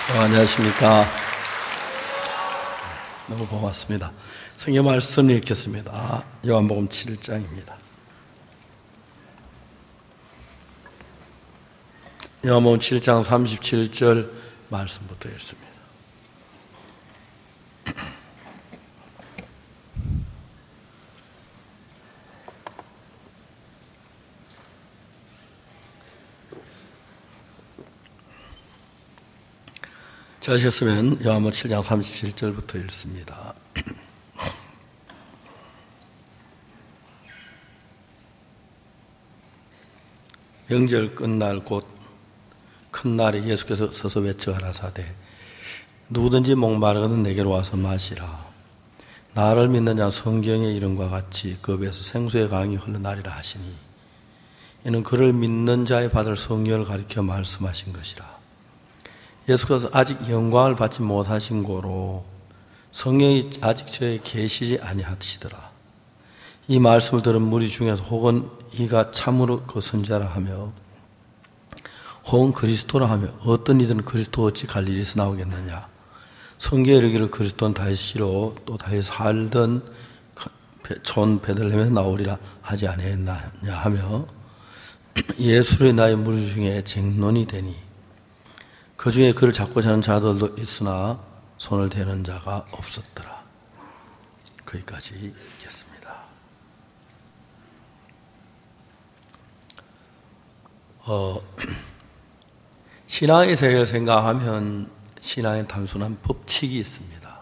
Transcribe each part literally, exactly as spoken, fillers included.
어, 안녕하십니까. 너무 고맙습니다. 성경 말씀 읽겠습니다. 요한복음 칠 장입니다. 요한복음 칠 장 삼십칠 절 말씀부터 읽습니다. 저하셨으면 요한복음 칠 장 삼십칠 절부터 읽습니다. 명절 끝날 곧 큰 날에 예수께서 서서 외쳐 가라사대 누구든지 목마르거든 내게로 와서 마시라. 나를 믿는 자 성경의 이름과 같이 그 배에서 생수의 강이 흘러나리라 하시니 이는 그를 믿는 자의 받을 성령을 가리켜 말씀하신 것이라. 예수께서 아직 영광을 받지 못하신 고로 성령이 아직 저에게 계시지 아니하시더라. 이 말씀을 들은 무리 중에서 혹은 이가 참으로 그 선지자라 하며 혹은 그리스도라 하며 어떤 이들은 그리스도 어찌 갈릴리에서 나오겠느냐. 성경에 이르기를 그리스도는 다윗시로 또 다윗 살던 촌 베들레헴에서 나오리라 하지 아니했느냐 하며 예수의 나의 무리 중에 쟁론이 되니 그 중에 그를 잡고자 하는 자들도 있으나 손을 대는 자가 없었더라. 거기까지 읽겠습니다. 어, 신앙의 세계를 생각하면 신앙에 단순한 법칙이 있습니다.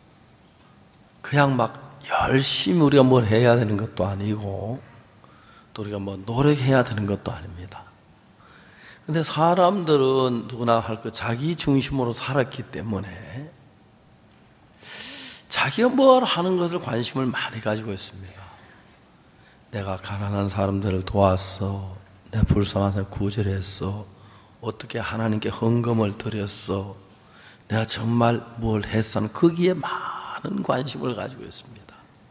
그냥 막 열심히 우리가 뭘 해야 되는 것도 아니고 또 우리가 뭐 노력해야 되는 것도 아닙니다. 근데 사람들은 누구나 할 것 자기 중심으로 살았기 때문에 자기가 뭘 하는 것을 관심을 많이 가지고 있습니다. 내가 가난한 사람들을 도왔어. 내가 불쌍한 사람 구제했어. 어떻게 하나님께 헌금을 드렸어. 내가 정말 뭘 했어. 거기에 많은 관심을 가지고 있습니다.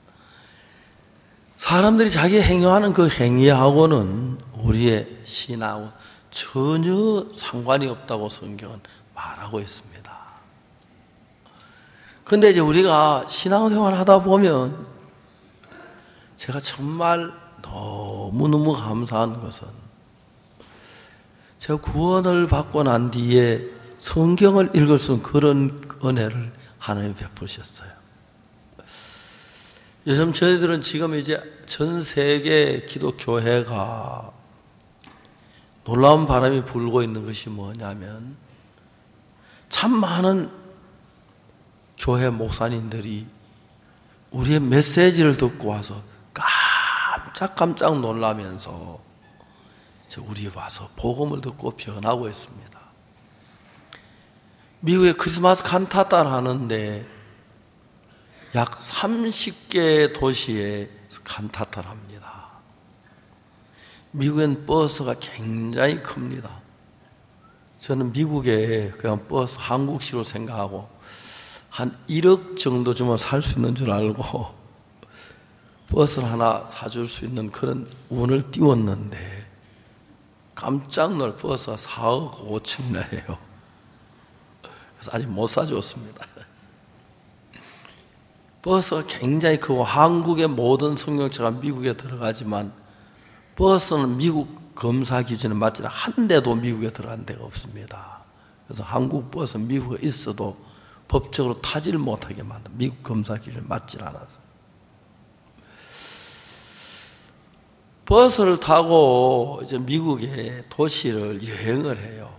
사람들이 자기 행위하는 그 행위하고는 우리의 신앙은 전혀 상관이 없다고 성경은 말하고 있습니다. 그런데 이제 우리가 신앙생활을 하다 보면 제가 정말 너무너무 감사한 것은 제가 구원을 받고 난 뒤에 성경을 읽을 수 있는 그런 은혜를 하나님이 베푸셨어요. 요즘 저희들은 지금 이제 전 세계 기독교회가 놀라운 바람이 불고 있는 것이 뭐냐면 참 많은 교회 목사님들이 우리의 메시지를 듣고 와서 깜짝깜짝 놀라면서 우리 와서 복음을 듣고 변하고 있습니다. 미국에 크리스마스 칸타타를 하는데 약 서른 개 도시에 칸타타를 합니다. 미국엔 버스가 굉장히 큽니다. 저는 미국에 그냥 버스 한국식으로 생각하고 한 일억 정도 주면 살 수 있는 줄 알고 버스를 하나 사줄 수 있는 그런 운을 띄웠는데 깜짝 놀 버스가 사억 오천이에요. 그래서 아직 못 사줬습니다. 버스가 굉장히 크고 한국의 모든 성경차가 미국에 들어가지만 버스는 미국 검사 기준에 맞지 않아 한 대도 미국에 들어간 데가 없습니다. 그래서 한국 버스 미국에 있어도 법적으로 타지를 못하게 만든 미국 검사 기준에 맞지 않아서 버스를 타고 이제 미국의 도시를 여행을 해요.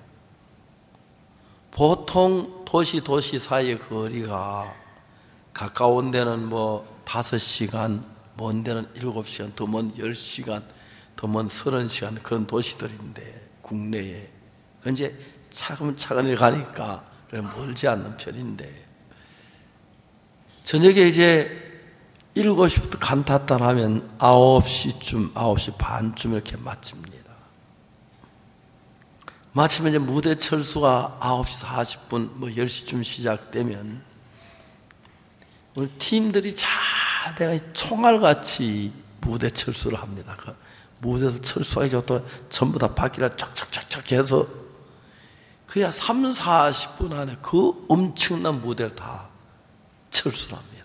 보통 도시 도시 사이의 거리가 가까운 데는 뭐 다섯 시간, 먼 데는 일곱 시간, 더 먼 열 시간, 더 먼 서른 시간 그런 도시들인데 국내에 이제 차근차근 가니까 멀지 않는 편인데 저녁에 이제 일곱 시부터 칸타타를 하면 아홉 시쯤, 아홉 시 반쯤 이렇게 마칩니다. 마치면 이제 무대 철수가 아홉 시 사십 분, 뭐 열 시쯤 시작되면 우리 팀들이 잘 내가 총알같이 무대 철수를 합니다. 그 무대에서 철수하기 좋도록 전부 다 바퀴를 쫙쫙쫙쫙 해서 그야 삼, 사십 분 안에 그 엄청난 무대를 다 철수를 합니다.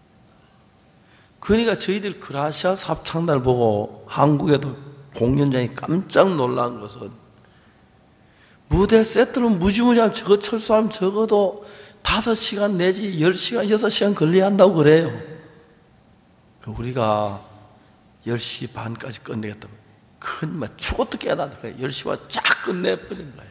그러니까 저희들 그라시아 합창단을 보고 한국에도 공연장이 깜짝 놀란 것은 무대 세트로 무지무지하면 저거 철수하면 적어도 다섯 시간 내지 열 시간, 여섯 시간 걸려야 한다고 그래요. 우리가 열 시 반까지 끝내겠다면 큰 막 죽어도 깨닫는 거예요. 열 시 반 쫙 끝내버린 거예요.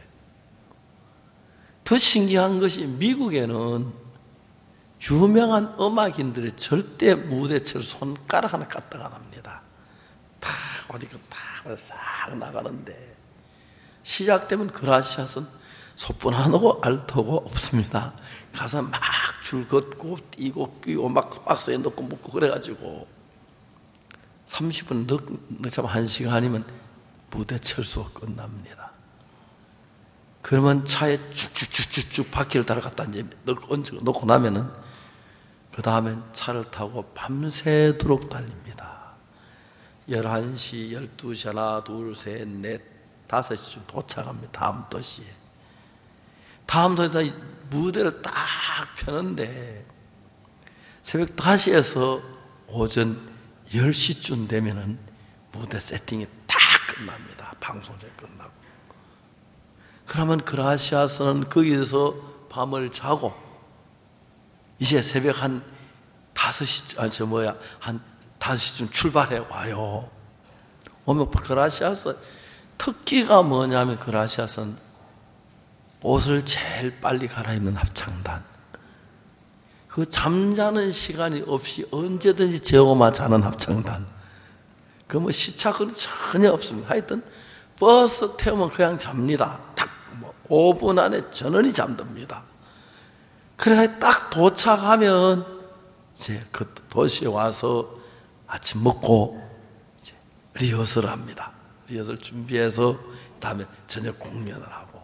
더 신기한 것이 미국에는 유명한 음악인들이 절대 무대처럼 손가락 하나 까딱 안 합니다. 다 어디가 싹 나가는데 시작되면 그라시아스는 소뿐 안 하고 알토고 없습니다. 가서 막 줄 걷고 뛰고 끼고 막 박스에 넣고 먹고 그래가지고 삼십 분 늦자면 한 시간이면 무대 철수가 끝납니다. 그러면 차에 쭉쭉쭉쭉 바퀴를 달아 갖다 이제 넣고 얹어 놓고 나면은 그 다음엔 차를 타고 밤새도록 달립니다. 열한 시, 열두 시, 하나, 둘, 셋, 넷, 다섯 시쯤 도착합니다. 다음 도시에. 다음 도시에 무대를 딱 펴는데 새벽 다섯 시에서 오전 열 시쯤 되면은 무대 세팅이 다 끝납니다. 방송제 끝나고. 그러면 그라시아스는 거기에서 밤을 자고 이제 새벽 한 다섯 시, 아, 저 뭐야, 한 다섯 시쯤 출발해 와요. 오면 그라시아스 특기가 뭐냐면 그라시아스는 옷을 제일 빨리 갈아입는 합창단. 그 잠자는 시간이 없이 언제든지 재우고만 자는 합창단. 그 뭐 시차는 전혀 없습니다. 하여튼 버스 태우면 그냥 잡니다. 딱 뭐 오 분 안에 전원이 잠듭니다. 그래 딱 도착하면 이제 그 도시에 와서 아침 먹고 이제 리허설을 합니다. 리허설 준비해서 그다음에 저녁 공연을 하고.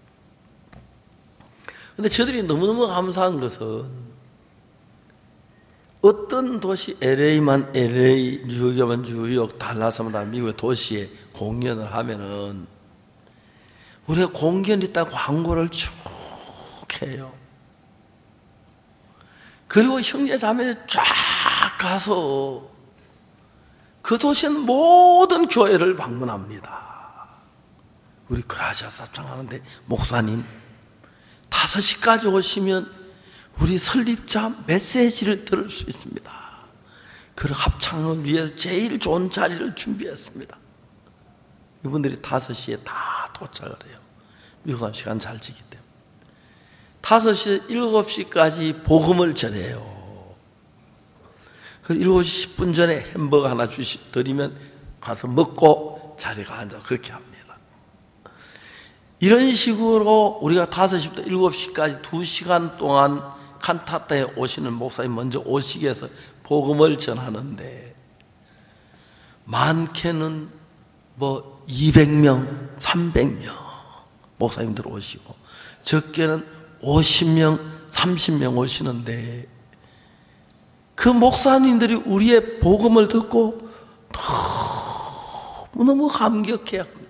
근데 저들이 너무너무 감사한 것은 어떤 도시 엘에이만 엘에이, 뉴욕이면 뉴욕, 달라스면 달라스, 미국의 도시에 공연을 하면은 우리가 공연 있다고 광고를 쭉 해요. 그리고 형제 자매들 쫙 가서 그 도시는 모든 교회를 방문합니다. 우리 그라시아스 합창하는데 목사님 다섯 시까지 오시면 우리 설립자 메시지를 들을 수 있습니다. 그 합창을 위해서 제일 좋은 자리를 준비했습니다. 이분들이 다섯 시에 다 도착을 해요. 미국 사람 시간 잘 지기 때문에. 다섯 시, 일곱 시까지 복음을 전해요. 그 일곱 시 십 분 전에 햄버거 하나 주시, 드리면 가서 먹고 자리가 앉아 그렇게 합니다. 이런 식으로 우리가 다섯 시부터 일곱 시까지 두 시간 동안 칸타타에 오시는 목사님 먼저 오시게 해서 복음을 전하는데 많게는 뭐 이백 명, 삼백 명 목사님들 오시고 적게는 오십 명, 삼십 명 오시는데 그 목사님들이 우리의 복음을 듣고 너무너무 감격해야 합니다.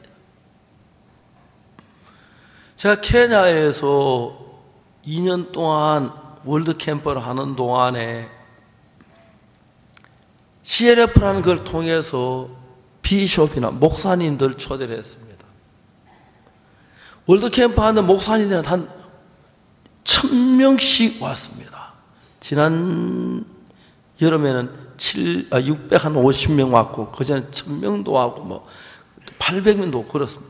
제가 케냐에서 이 년 동안 월드 캠프를 하는 동안에 씨엘에프라는 걸 통해서 비숍이나 목사님들 초대를 했습니다. 월드 캠프 하는 목사님들은 한 천 명씩 왔습니다. 지난 여름에는 칠, 아, 육백오십 명 왔고, 그 전에 천 명도 왔고, 뭐, 팔백 명도 그렇습니다.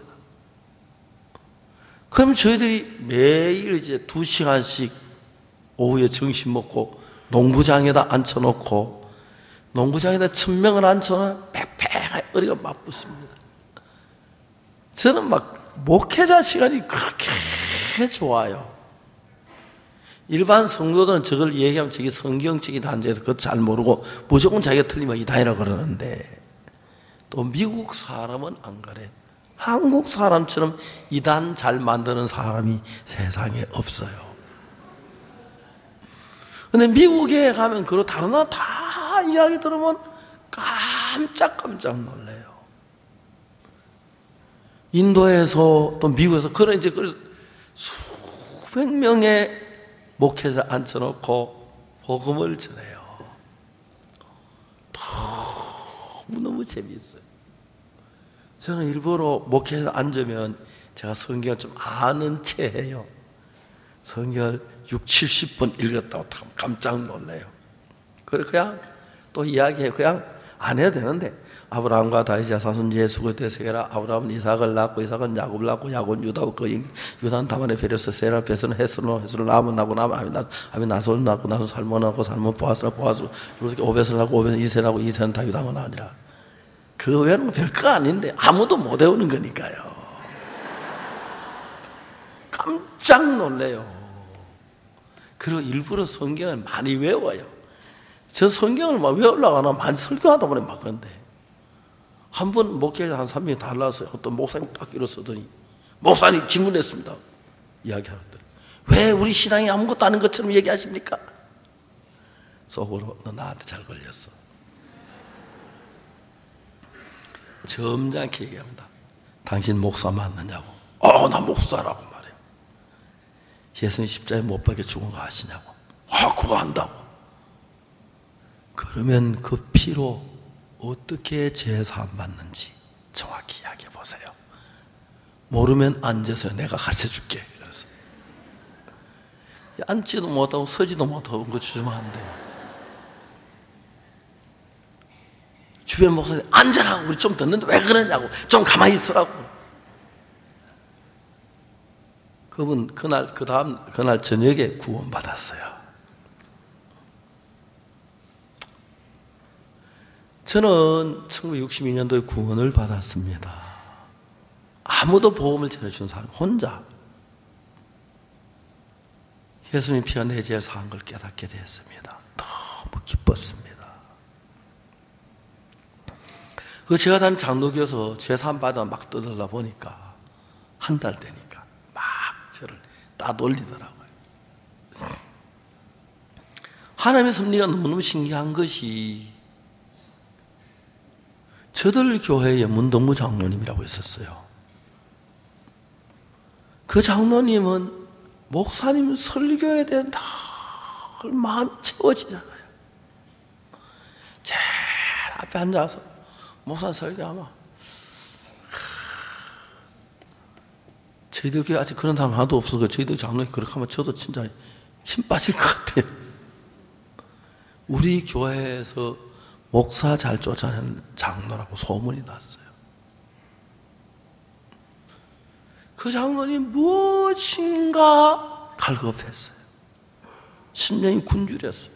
그럼 저희들이 매일 이제 두 시간씩 오후에 점심 먹고, 농구장에다 앉혀놓고, 농구장에다 천 명을 앉혀놓으면 빽빽하게 어리가 맞붙습니다. 저는 막, 목회자 시간이 그렇게 좋아요. 일반 성도들은 저걸 얘기하면 저게 성경책이다 앉아서 그것 잘 모르고 무조건 자기가 틀리면 이단이라고 그러는데 또 미국 사람은 안 그래. 한국 사람처럼 이단 잘 만드는 사람이 세상에 없어요. 근데 미국에 가면 그런 다른 나라 다 이야기 들으면 깜짝깜짝 놀래요. 인도에서 또 미국에서 그런 이제 수백 명의 목회자 앉혀놓고 복음을 전해요. 너무너무 재미있어요. 저는 일부러 목회자 앉으면 제가 성경을 좀 아는 체 해요. 성경을 육, 칠십 번 읽었다고 깜짝 놀래요. 그래 그냥 또 이야기해. 그냥 안 해도 되는데, 아브라함과 다윗의 자손 예수가 되세라. 아브라함은 이삭을 낳고, 이삭은 야곱을 낳고, 야곱은 유다고, 그 유다는 다만의 베레스, 세라 베스는 헤스로, 헤스로 나무 낳고, 나무 아미 아미 나솔 낳고, 나솔 살몬 낳고, 살몬 보아스라, 보아스 이렇게 오벳을 낳고, 오벳은 이세라고, 이세는 다윗 하면 아니라. 그 외에는 별거 아닌데 아무도 못 외우는 거니까요. 깜짝 놀래요. 그리고 일부러 성경을 많이 외워요. 저 성경을 막 외우려고 하나 많이 설교하다 보니 막 그런데, 한 번 목회자 한 삼 명이 달라서요. 어떤 목사님 딱 일어서더니, 목사님 질문했습니다. 이야기하더니, 왜 우리 신앙이 아무것도 아닌 것처럼 얘기하십니까? 속으로, 너 나한테 잘 걸렸어. 점잖게 얘기합니다. 당신 목사 맞느냐고. 어, 나 목사라고 말해요. 예수님 십자가에 못 박혀 죽은 거 아시냐고. 아, 그거 안다고. 그러면 그 피로 어떻게 제사함 받는지 정확히 이야기해 보세요. 모르면 앉아서 내가 가르쳐 줄게. 그래서 앉지도 못하고 서지도 못하고 그거 주면 안 돼요. 주변 목사님 앉아라, 우리 좀 듣는데 왜 그러냐고, 좀 가만히 있으라고. 그분 그날 그 다음 그날 저녁에 구원받았어요. 저는 천구백육십이 년도에 구원을 받았습니다. 아무도 복음을 전해주는 사람 혼자 예수님 피가 내 죄를 사한 걸 깨닫게 되었습니다. 너무 기뻤습니다. 그 제가 다닌 장로교에서 죄사함 받아 막 떠들다 보니까 한 달 되니까 막 저를 따돌리더라고요. 하나님의 섭리가 너무너무 신기한 것이, 저들 교회에 문동무 장로님이라고 있었어요. 그 장로님은 목사님 설교에 대한 다 마음이 채워지잖아요. 제일 앞에 앉아서 목사 설교하면, 저희들 교회 아직 그런 사람 하나도 없어서 저희들 장로님 그렇게 하면 저도 진짜 힘 빠질 것 같아요. 우리 교회에서 목사 잘 쫓아내는 장로라고 소문이 났어요. 그 장로님 무엇인가 갈급했어요. 심령이 굶주렸어요.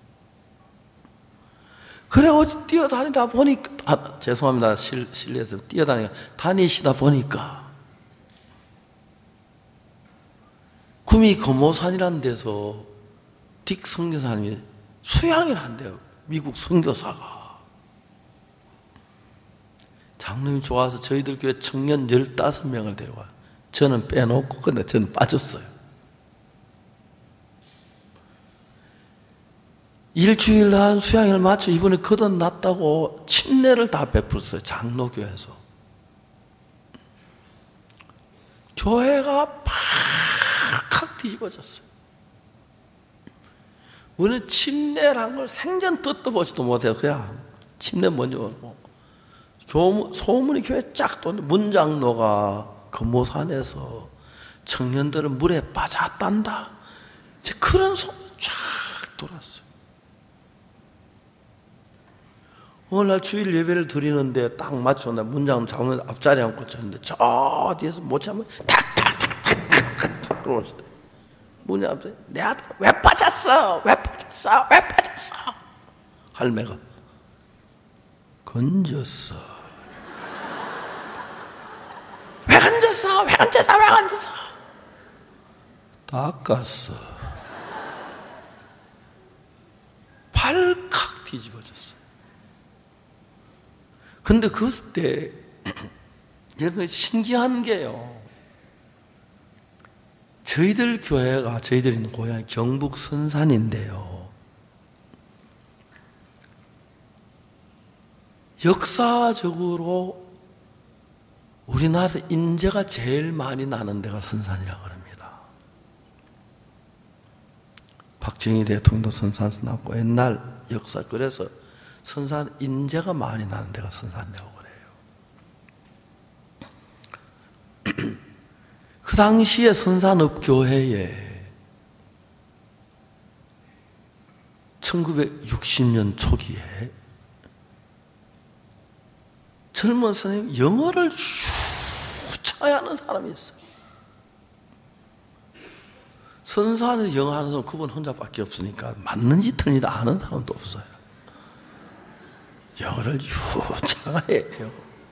그래 어디 뛰어다니다 보니까, 아, 죄송합니다. 실, 실례해서 뛰어다니까 다니시다 보니까 구미 금오산이라는 데서 딕 선교사님이 수양을 한대요. 미국 선교사가. 장로님 좋아서 저희들 교회 청년 열다섯 명을 데려와요. 저는 빼놓고, 근데 저는 빠졌어요. 일주일 한 수양을 마쳐 이번에 거듭났다고 침례를 다 베풀었어요. 장로교에서. 교회가 팍팍 뒤집어졌어요. 우리는 침례란 걸 생전 듣도 보지도 못해요. 그냥 침례 먼저 오고, 소문이 교회 쫙 도는데, 문장로가 금오산에서 청년들은 물에 빠졌단다, 그런 소문이 쫙 돌았어요. 어느 날 주일 예배를 드리는데 딱 맞췄는데 문장 장로님 앞자리에 앉고 쳤는데 저 뒤에서 못 참으면 탁탁탁탁탁 들어오시대. 문장 앞에 내 아들 왜 빠졌어? 왜 빠졌어? 왜 빠졌어? 할매가 건졌어. 왜 건졌어? 왜 건졌어? 왜 건졌어? 닦았어. 발칵 뒤집어졌어. 근데 그때 여러분 신기한 게요, 저희들 교회가, 저희들 있는 고향이 경북 선산인데요, 역사적으로 우리나라에서 인재가 제일 많이 나는 데가 선산이라고 합니다. 박정희 대통령도 선산에서 나왔고 옛날 역사 그래서 선산 인재가 많이 나는 데가 선산이라고 그래요. 그 당시에 선산읍교회에 천구백육십 년 초기에 젊은 선생님 영어를 유창히 하는 사람이 있어요. 선산에서 영어 하는 사람 그분 혼자밖에 없으니까 맞는지 틀린지 아는 사람도 없어요. 영어를 유창하게 해요.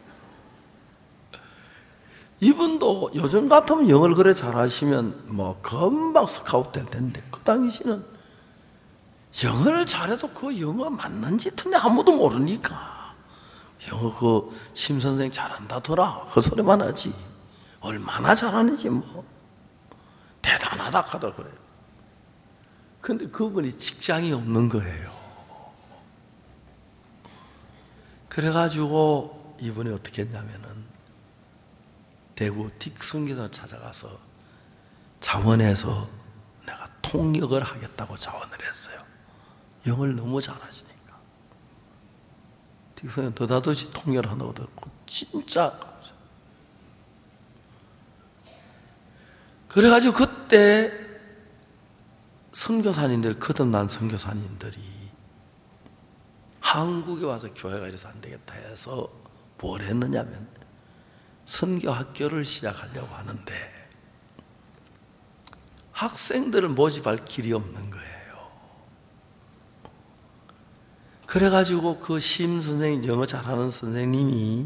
이분도 요즘 같으면 영어를 그래 잘하시면 뭐 금방 스카우트 될 텐데 그 당시는 영어를 잘해도 그 영어 맞는지 틀린지 아무도 모르니까 영어 그 심 선생 잘한다더라 그 소리만 하지 얼마나 잘하는지 뭐 대단하다 하더 그래요. 근데 그분이 직장이 없는 거예요. 그래가지고 이분이 어떻게 했냐면은 대구 딕 선교사를 찾아가서 자원해서 내가 통역을 하겠다고 자원을 했어요. 영어를 너무 잘하시니까. 딕 선교사 느닷없이 통역을 한다고 듣고 진짜 그래가지고 그때 선교사님들 거듭난 선교사님들이 한국에 와서 교회가 이래서 안 되겠다 해서 뭘 했느냐면 선교학교를 시작하려고 하는데 학생들을 모집할 길이 없는 거예요. 그래가지고 그 심 선생님, 영어 잘하는 선생님이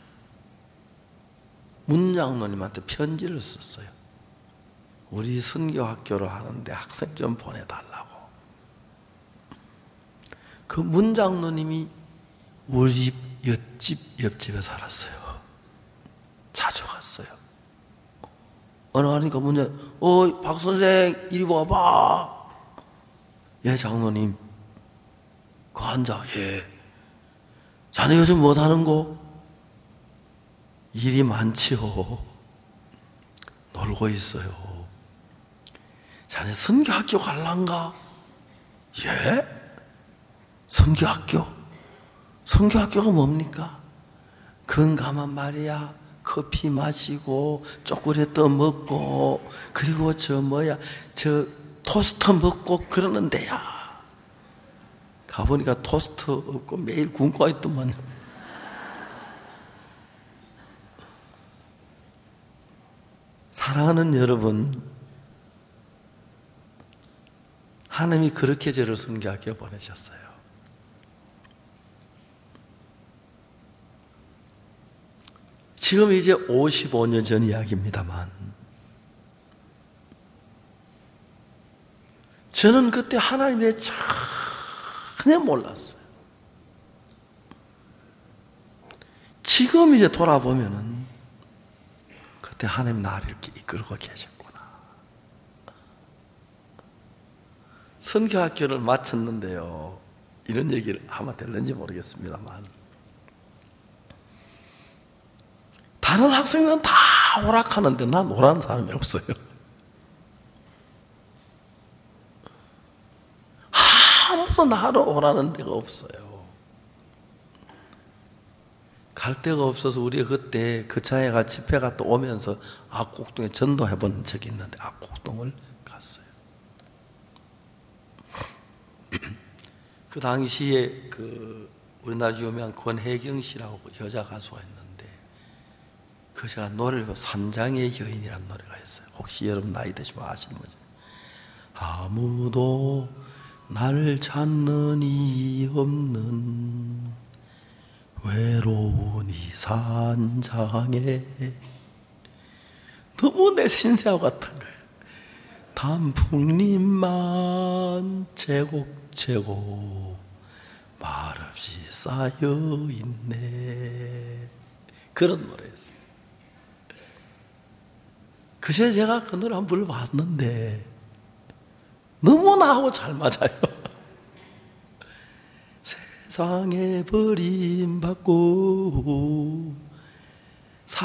문 장로님한테 편지를 썼어요. 우리 선교학교를 하는데 학생 좀 보내달라고. 그 문 장로님이 우리 집 옆집 옆집에 살았어요. 자주 갔어요. 어느 하니까 문제, 어, 박 선생 이리 와봐. 예, 장로님. 그 앉아. 예. 자네 요즘 뭐 하는고? 일이 많지요. 놀고 있어요. 자네 선교학교 갈란가? 예? 선교학교? 선교학교가 뭡니까? 건강한 말이야. 커피 마시고 초콜릿 먹고 그리고 저 뭐야 저 토스트 먹고 그러는 데야. 가보니까 토스트 없고 매일 굶고 있더만. 사랑하는 여러분, 하나님이 그렇게 저를 선교학교에 보내셨어요. 지금 이제 오십오 년 전 이야기입니다만 저는 그때 하나님의 전혀 몰랐어요. 지금 이제 돌아보면은 그때 하나님 나를 이렇게 이끌고 계셨구나. 선교학교를 마쳤는데요. 이런 얘기를 하면 될는지 모르겠습니다만 다른 학생들은 다 오락하는데 난 오라는 사람이 없어요. 아무도 나를 오라는 데가 없어요. 갈 데가 없어서 우리가 그때 그 차에가 집회 갔다 오면서 악곡동에 전도해 본 적이 있는데 악곡동을 갔어요. 그 당시에 그 우리나라 유명한 권혜경 씨라고 여자 가수가 있는데 그 제가 노래를 산장의 여인이라는 노래가 있어요. 혹시 여러분 나이 드시면 아시는 거죠? 아무도 날 찾는 이 없는 외로운 이 산장에 너무 내 신세하고 같은 거예요. 단풍잎만 제곡제곡 말없이 쌓여있네. 그런 노래였어요. 그새 제가 그 노래 한번 불러봤는데 너무 나하고 잘 맞아요. 세상에 버림받고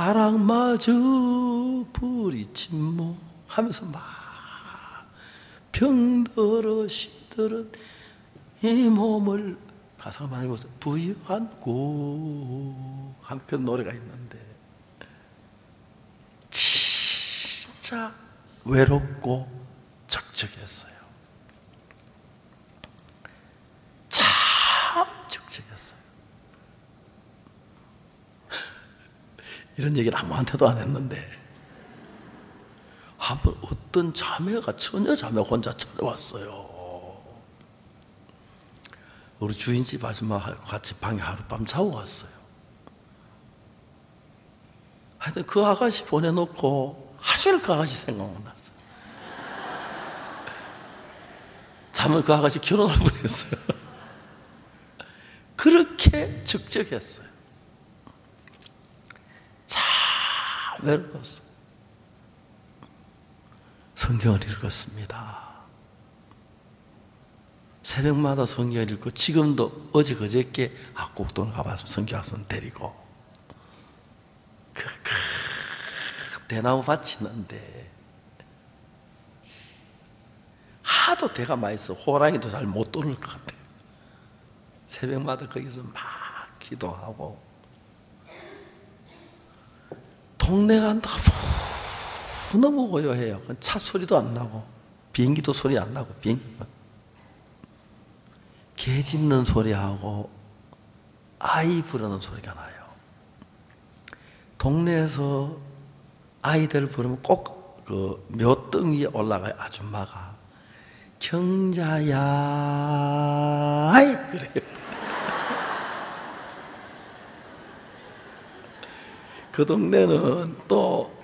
사랑마저 부리친 뭐 하면서 막 병들어 시들은 이 몸을 가사가 말고 부여안고 한 그 노래가 있는데 진짜 외롭고 적적했어요. 참 적적했어요. 이런 얘기를 아무한테도 안 했는데 한번 어떤 자매가 처녀 자매가 혼자 찾아왔어요. 우리 주인집 아줌마하고 같이 방에 하룻밤 자고 갔어요. 하여튼 그 아가씨 보내놓고 하루 그 아가씨 생각만 났어요. 잠을 그 아가씨 결혼할 뻔했어요. 그렇게 적적했어요. 참 외로웠어요. 성경을 읽었습니다. 새벽마다 성경을 읽고 지금도 어제 그저께 악곡동을 가봐서 성경학생 데리고 그, 그 대나무 밭이 있는데 하도 대가 맛있어 호랑이도 잘 못 돌을 것 같아요. 새벽마다 거기서 막 기도하고 동네가 너무 고요해요. 차 소리도 안 나고 비행기도 소리 안 나고 비행기만 개 짖는 소리하고 아이 부르는 소리가 나요. 동네에서 아이들 부르면 꼭 그 묘등 위에 올라가요. 아줌마가 경자야 아이 그래요. 그 동네는 또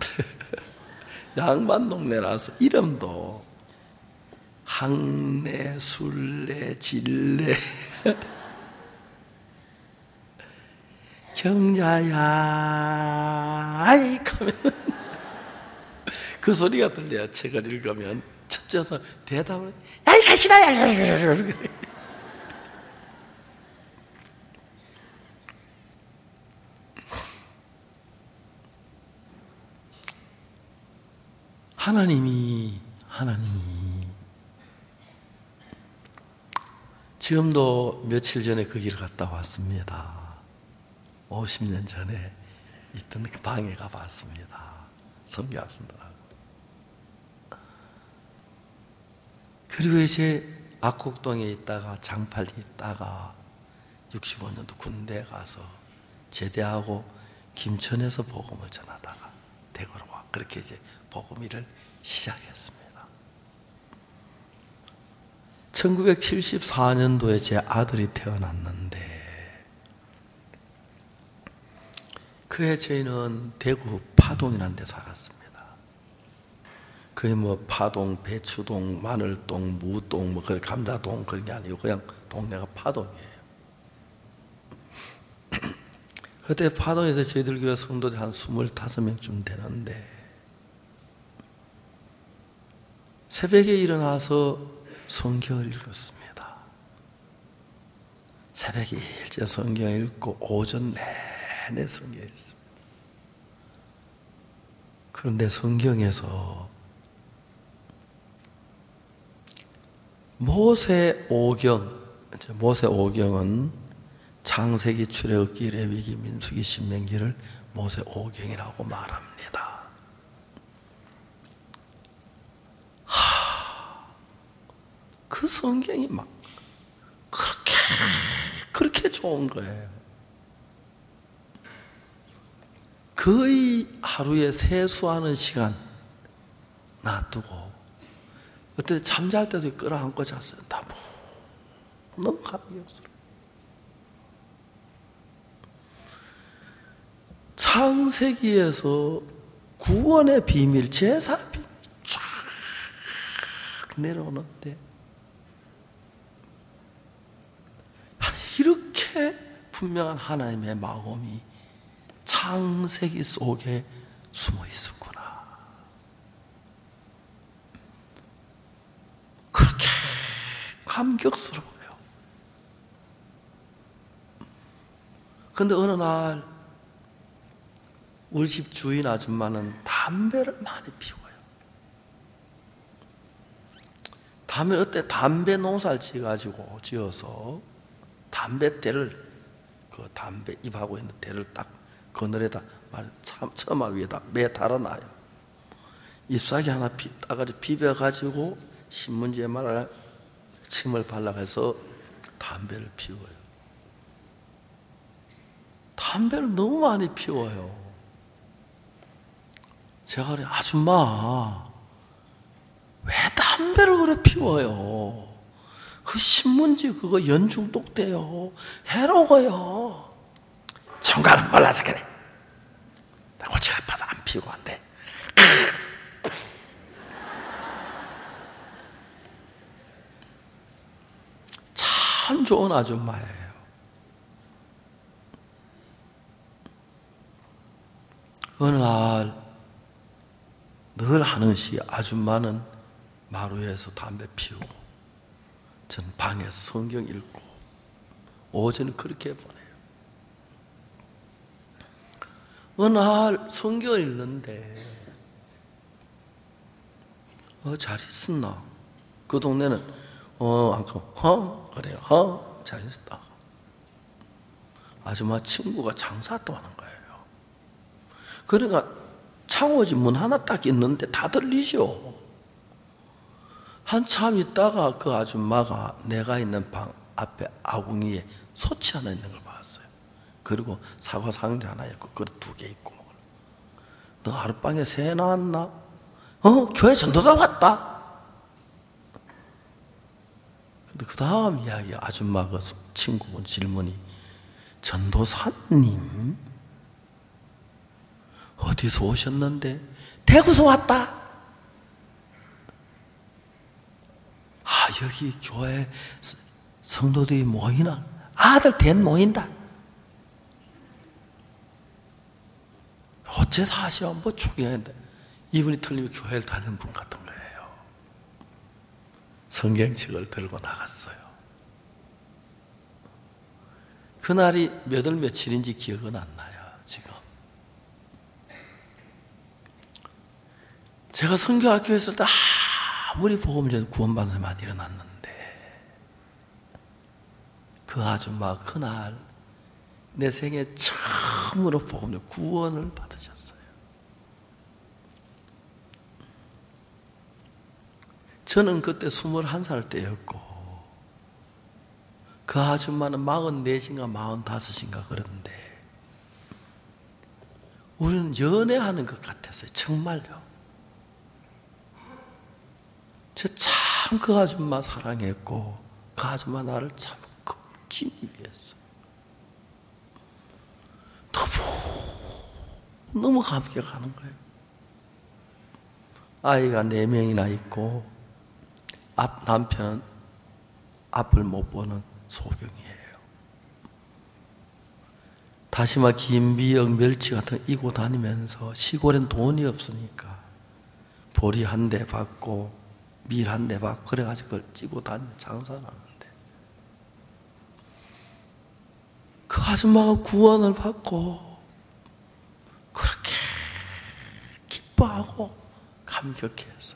양반 동네라서 이름도 항래, 술래, 질래 경자야 아이 하면 그 소리가 들려야 책을 읽으면 첫째서 대답을 야이 가시나 야 하나님이 하나님이 지금도 며칠 전에 그 길을 갔다 왔습니다. 오십 년 전에 있던 그 방에 가봤습니다. 성교학생들하고. 그리고 이제 악곡동에 있다가 장팔리 있다가 육십오 년도 군대 가서 제대하고 김천에서 복음을 전하다가 대구로 와. 그렇게 이제 복음 일을 시작했습니다. 천구백칠십사 년도에 제 아들이 태어났는데 그해 저희는 대구 파동이라는 데 살았습니다. 그게 뭐 파동, 배추동, 마늘동, 무동, 뭐 그런 감자동 그런 게 아니고 그냥 동네가 파동이에요. 그때 파동에서 저희들 교회 성도들이 한 스물다섯 명쯤 되는데 새벽에 일어나서 성경을 읽었습니다. 새벽에 일제 성경을 읽고 오전 내내 성경을 읽습니다. 그런데 성경에서 모세 오경, 모세 오경은 창세기, 출애굽기, 레위기, 민수기, 신명기를 모세 오경이라고 말합니다. 하, 그 성경이 막 그렇게 그렇게 좋은 거예요. 거의 하루에 세수하는 시간 놔두고 그때 잠잘 때도 끌어안고 잤어요. 다 너무 감격스러워. 창세기에서 구원의 비밀, 제사의 비밀 쫙 내려오는데 이렇게 분명한 하나님의 마음이 창세기 속에 숨어 있었구나. 그렇게 감격스러워요. 그런데 어느 날 우리 집 주인 아줌마는 담배를 많이 피워요. 담배 어때? 담배 농사를 지어가지고 지어서 담배대를 그 담배 잎하고 있는 대를 딱 그늘에다 처마 위에다 매 달아놔요. 잎사귀 하나 비, 따가지고 비벼가지고 신문지에 말아 침을 발라서 담배를 피워요. 담배를 너무 많이 피워요. 제가 그래, 아줌마 왜 담배를 그래 피워요? 그 신문지 그거 연중독돼요. 해로워요. 정갈은 몰라서 그래. 나 골치가 아파서 안 피우고 안 돼. 참 좋은 아줌마예요. 어느 날 늘 하는 시 아줌마는 마루에서 담배 피우고 저는 방에서 성경 읽고 오전은 그렇게 보내요. 어느 날 성경을 읽는데 어, 잘 있었나? 그 동네는 어, 안 가면 어? 그래요. 어? 잘 있었다. 아줌마 친구가 장사 또 하는 거예요. 그러니까 창호지 문 하나 딱 있는데 다 들리죠. 한참 있다가 그 아줌마가 내가 있는 방 앞에 아궁이에 소치 하나 있는 걸 봤어요. 그리고 사과 상자 하나 있고 그릇 두 개 있고. 너 하룻밤에 새 나왔나? 어? 교회 전도사 왔다. 근데 그 다음 이야기 아줌마가 친구분 질문이 전도사님 어디서 오셨는데? 대구서 왔다. 아, 여기 교회 성도들이 모이나? 아들 된 모인다. 어째 사실은 뭐 중요한데 이분이 틀리면 교회를 다니는 분 같은 거예요. 성경책을 들고 나갔어요. 그날이 몇 월 며칠인지 기억은 안 나요, 지금. 제가 선교학교에 있을 때 아무리 복음을 구원받는 사람이 많이 일어났는데 그 아줌마 그날 내 생애 처음으로 복음을 구원을 받으셨어요. 저는 그때 스물한 살 때였고 그 아줌마는 마흔넷인가 마흔다섯인가 그런데 우리는 연애하는 것 같았어요. 정말요. 저 참 그 아줌마 사랑했고 그 아줌마 나를 참 극진히 위했어. 너무 너무 감격하는 거예요. 아이가 네 명이나 있고 앞 남편은 앞을 못 보는 소경이에요. 다시마 김비역 멸치 같은 거 이고 다니면서 시골엔 돈이 없으니까 보리 한 대 받고 밀 한 대 받고 그래가지고 그걸 찌고 다니며 장사를 하는데 그 아줌마가 구원을 받고 그렇게 기뻐하고 감격했어요.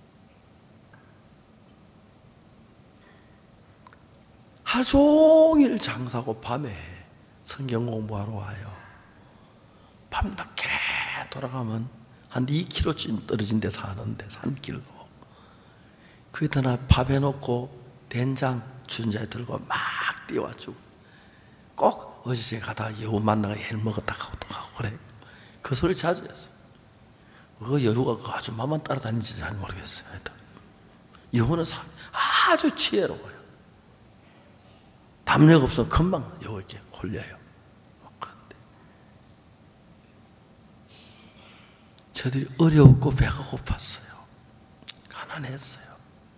하루 종일 장사하고 밤에 성경 공부하러 와요. 밤늦게 돌아가면 한 이 킬로미터 떨어진 데 사는데 산길로 거기다 나 밥 해놓고 된장 준자에 들고 막 띄워주고 꼭 어제 가다가 여우 만나가 애 먹었다 하고 또 가고 그래. 그 소리 자주 했어요. 그 여우가 그 아줌마만 따라다니는지 잘 모르겠어요. 여우는 아주 지혜로워요. 담력 없으면 금방 여우 이렇게 홀려요. 그런데 저들이 어려웠고 배가 고팠어요. 가난했어요.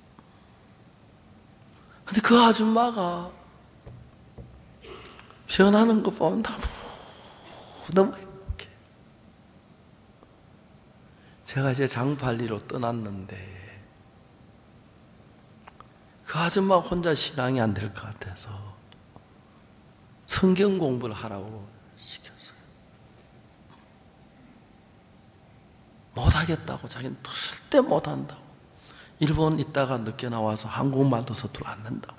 근데 그 아줌마가 변하는 거 보면 너무 너무 행복해. 제가 이제 장팔리로 떠났는데 그 아줌마 혼자 신앙이 안 될 것 같아서 성경 공부를 하라고 시켰어요. 못하겠다고 자기는 절대 못한다고 일본 있다가 늦게 나와서 한국말도 서툴 않는다고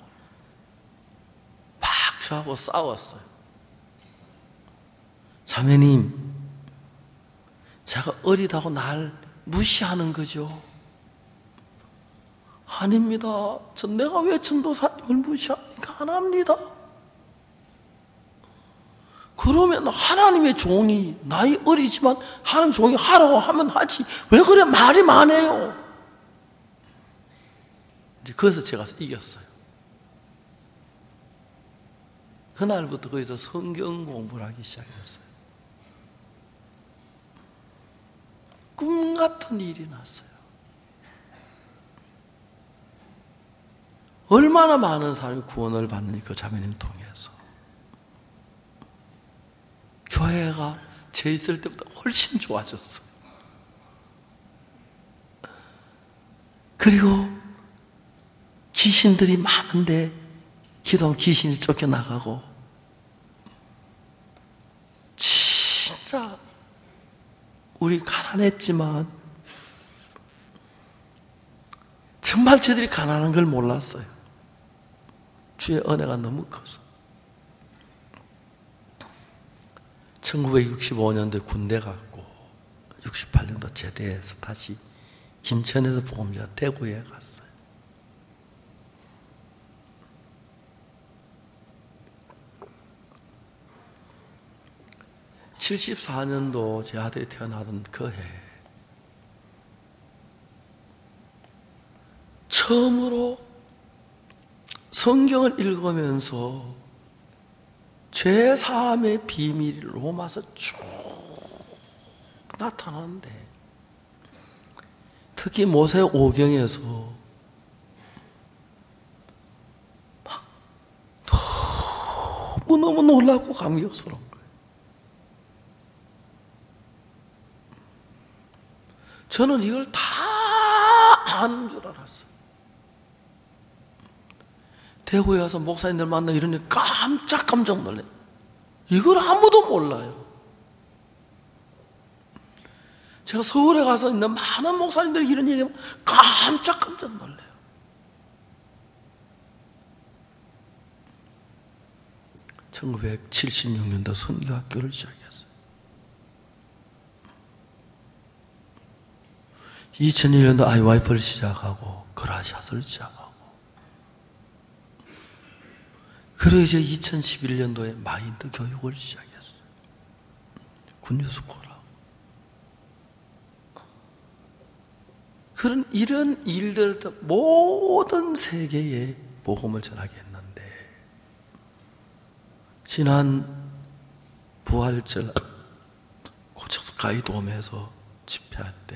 막 저하고 싸웠어요. 자매님, 제가 어리다고 날 무시하는 거죠? 아닙니다. 전 내가 왜 전도사님을 무시합니까? 안 합니다. 그러면 하나님의 종이, 나이 어리지만 하나님 종이 하라고 하면 하지 왜 그래 말이 많아요? 이제 그래서 제가 이겼어요. 그날부터 거기서 성경 공부를 하기 시작했어요. 꿈 같은 일이 났어요. 얼마나 많은 사람이 구원을 받는지 그 자매님 통해서. 교회가 제 있을 때보다 훨씬 좋아졌어요. 그리고 귀신들이 많은데 기도하면 귀신이 쫓겨나가고, 진짜 우리 가난했지만 정말 저들이 가난한 걸 몰랐어요. 주의 은혜가 너무 커서. 천구백육십오 년도에 군대 갔고 육십팔 년도 제대해서 다시 김천에서 복음자 대구에 갔어요. 칠십사 년도 제 아들이 태어나던 그 해 처음으로 성경을 읽으면서 죄사함의 비밀이 로마서 쭉 나타나는데, 특히 모세 오경에서 막 너무너무 놀랍고 감격스러운 거예요. 저는 이걸 다 아는 줄 알았어요. 대구에 와서 목사님들 만나 이러니 깜짝 깜짝 놀래요. 이걸 아무도 몰라요. 제가 서울에 가서 있는 많은 목사님들이 이런 얘기하면 깜짝 깜짝 놀래요. 천구백칠십육 년도 선교학교를 시작했어요. 이천일 년도 아이와이프를 시작하고 그라샷을 시작하고, 그리고 이제 이천십일 년도에 마인드 교육을 시작했어요. 군유스코라. 그런 이런 일들 모든 세계에 복음을 전하게 했는데, 지난 부활절 고척스카이돔에서 집회할 때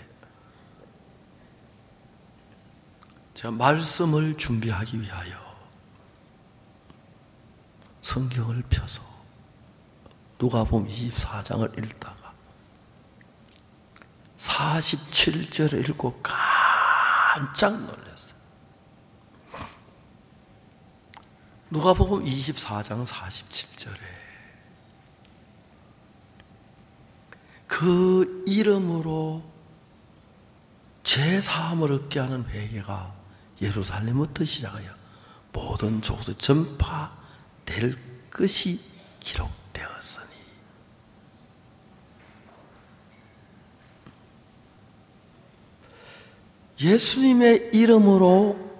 제가 말씀을 준비하기 위하여 성경을 펴서 누가복음 이십사 장을 읽다가 사십칠 절을 읽고 깜짝 놀랐어요. 누가복음 이십사 장 사십칠 절에 그 이름으로 죄사함을 얻게 하는 회개가 예루살렘부터 시작하여 모든 족속에 전파될 것이 기록되었으니, 예수님의 이름으로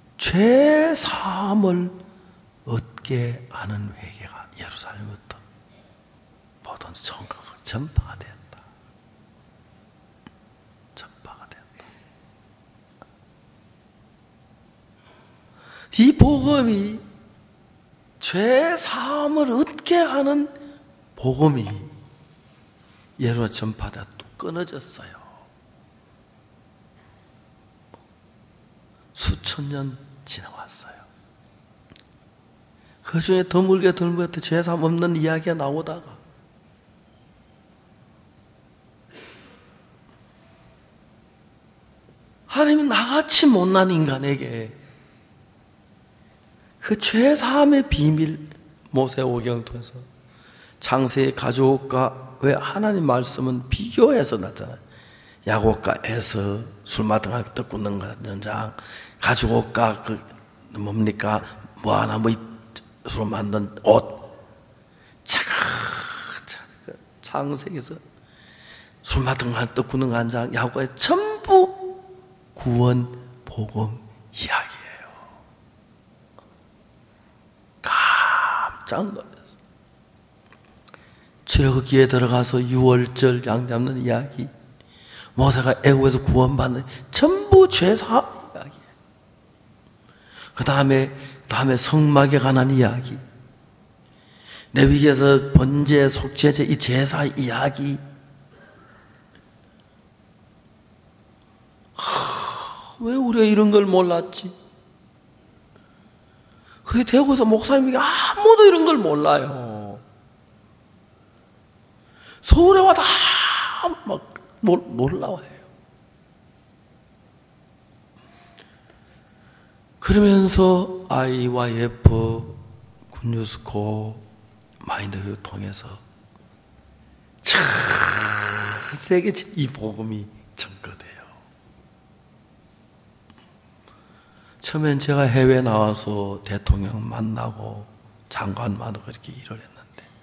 죄사함을 얻게 하는 회개가 예루살렘부터 모든 전국으로 전파가 되었다. 전파가 되었다. 이 복음이, 죄사함을 얻게 하는 복음이 예루살렘 전파다 뚝 끊어졌어요. 수천 년 지나왔어요. 그 중에 드물게 드물게 죄사함 없는 이야기가 나오다가 하나님이 나같이 못난 인간에게 그 죄사함의 비밀, 모세 오경을 통해서 창세의 가족과 왜 하나님 말씀은 비교해서 나타나요. 야고가에서 술 마땅하게 떡 굽는 거 연장 가지고 올까 그 뭡니까 뭐 하나 뭐 입술로 만든 옷 차근차근 창세기에서 술 마땅하게 떡 굽는 거 한 장 야고가에 전부 구원 복음 이야기예요. 깜짝 놀랐어요. 출애굽기에 들어가서 유월절 양 잡는 이야기, 모세가 애국에서 구원받는 전부 죄사함 이야기예요. 그 다음에 다음에 성막에 관한 이야기, 레위기에서 번제, 속죄제 이 제사 이야기. 하, 왜 우리가 이런 걸 몰랐지? 그게 되고서 목사님이 아무도 이런 걸 몰라요. 서울에 와도 막 놀라워요. 그러면서 아이와이에프, 굿뉴스코, 마인드교육 통해서 전 세계 이 복음이 전거돼요. 처음엔 제가 해외 나와서 대통령 만나고 장관 만나고 그렇게 일을 했는데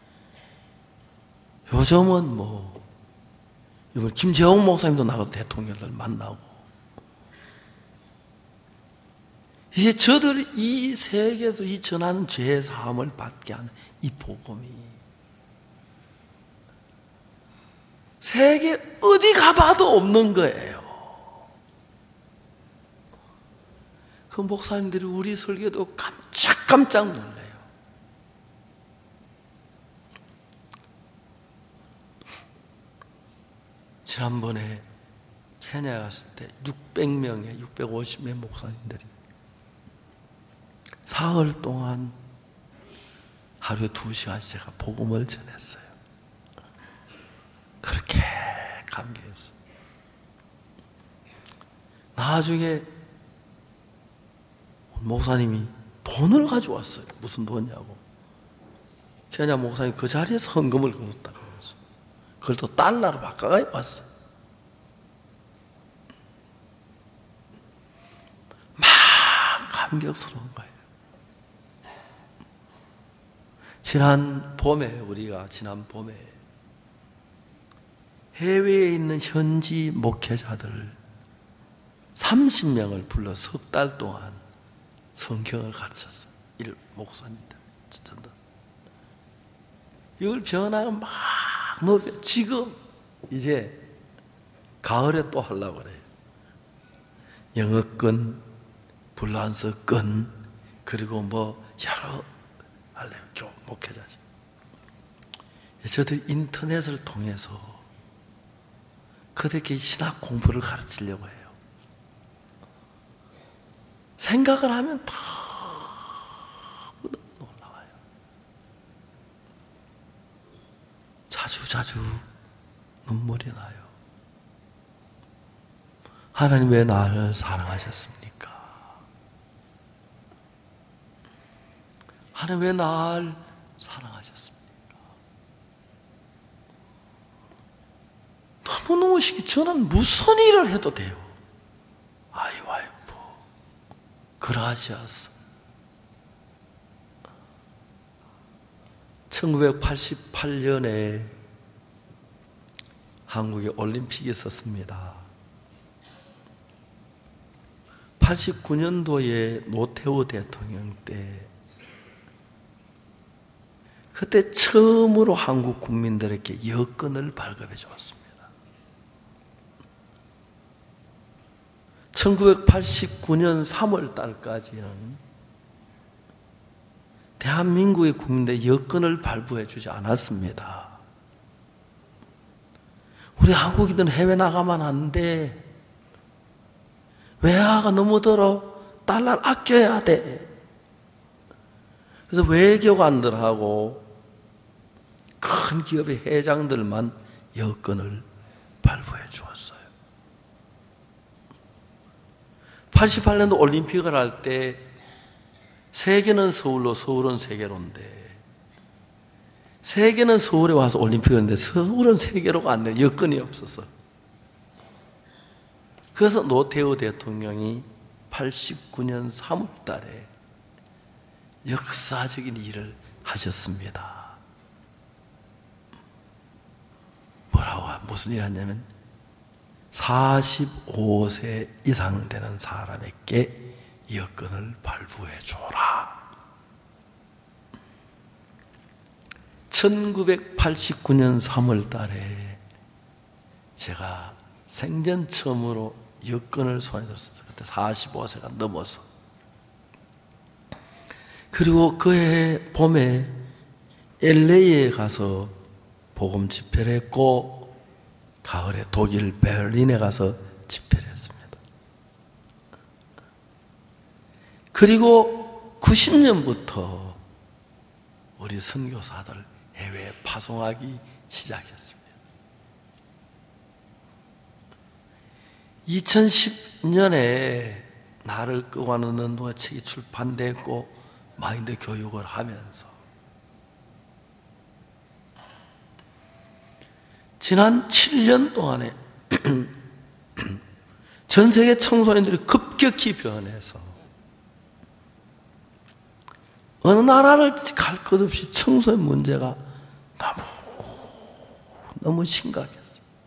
요즘은 뭐 이번 김재홍 목사님도 나가서 대통령들 만나고 이제 저들이 이 세계에서 이 전하는 죄 사함을 받게 하는 이 복음이 세계 어디 가봐도 없는 거예요. 그 목사님들이 우리 설교도 깜짝깜짝 놀라요. 지난번에 케냐 갔을 때 육백 명의 육백오십 명 목사님들이 사흘 동안 하루에 두 시간씩 제가 복음을 전했어요. 그렇게 감개했어요. 나중에 목사님이 돈을 가져왔어요. 무슨 돈이냐고. 케냐 목사님 그 자리에서 헌금을 거뒀다고 하면서 그걸 또 달러로 바꿔가 왔어요. 막 감격스러운 거예요. 지난 봄에 우리가 지난 봄에 해외에 있는 현지 목회자들 삼십 명을 불러 석 달 동안 성경을 가르쳤어요. 일 목사님들 전도. 이걸 변화가 막 높여. 지금 이제 가을에 또 하려고 그래요. 영어권, 불란서권, 그리고 뭐 여러 할래요. 교 목회자. 저도 인터넷을 통해서 그들에게 신학 공부를 가르치려고 해요. 생각을 하면 다 놀라워요. 자주 자주 눈물이 나요. 하나님 왜 나를 사랑하셨습니까? 하나님 왜 나를 사랑하셨습니까? 너무너무 시기 저는 무슨 일을 해도 돼요. 아이와이프 그라시아스. 천구백팔십팔 년에 한국에 올림픽이 있었습니다. 팔십구 년도에 노태우 대통령 때 그때 처음으로 한국 국민들에게 여권을 발급해 주었습니다. 천구백팔십구 년 삼월 달까지는 대한민국의 국민들 여권을 발부해 주지 않았습니다. 우리 한국인들은 해외 나가면 안 돼. 외화가 너무 들어. 달러를 아껴야 돼. 그래서 외교관들하고 큰 기업의 회장들만 여권을 발부해 주었어요. 팔십팔 년도 올림픽을 할 때 세계는 서울로, 서울은 세계로인데 세계는 서울에 와서 올림픽을 했는데 서울은 세계로가 안 돼. 여건이 없어서 그래서 노태우 대통령이 팔십구 년 삼월 달에 역사적인 일을 하셨습니다. 뭐라고, 무슨 일 하냐면 사십오 세 이상 되는 사람에게 여권을 발부해 줘라. 천구백팔십구 년 삼월 달에 제가 생전 처음으로 여권을 손에 들었어요. 그때 사십오 세가 넘어서. 그리고 그해 봄에 엘에이에 가서 복음 집회를 했고, 가을에 독일 베를린에 가서 집회를 했습니다. 그리고 구십 년부터 우리 선교사들 해외에 파송하기 시작했습니다. 이천십 년에 나를 끄고 하는 너의 책이 출판됐고 마인드 교육을 하면서 지난 칠 년 동안에 전 세계 청소년들이 급격히 변해서 어느 나라를 갈 것 없이 청소년 문제가 너무 너무 심각했어요.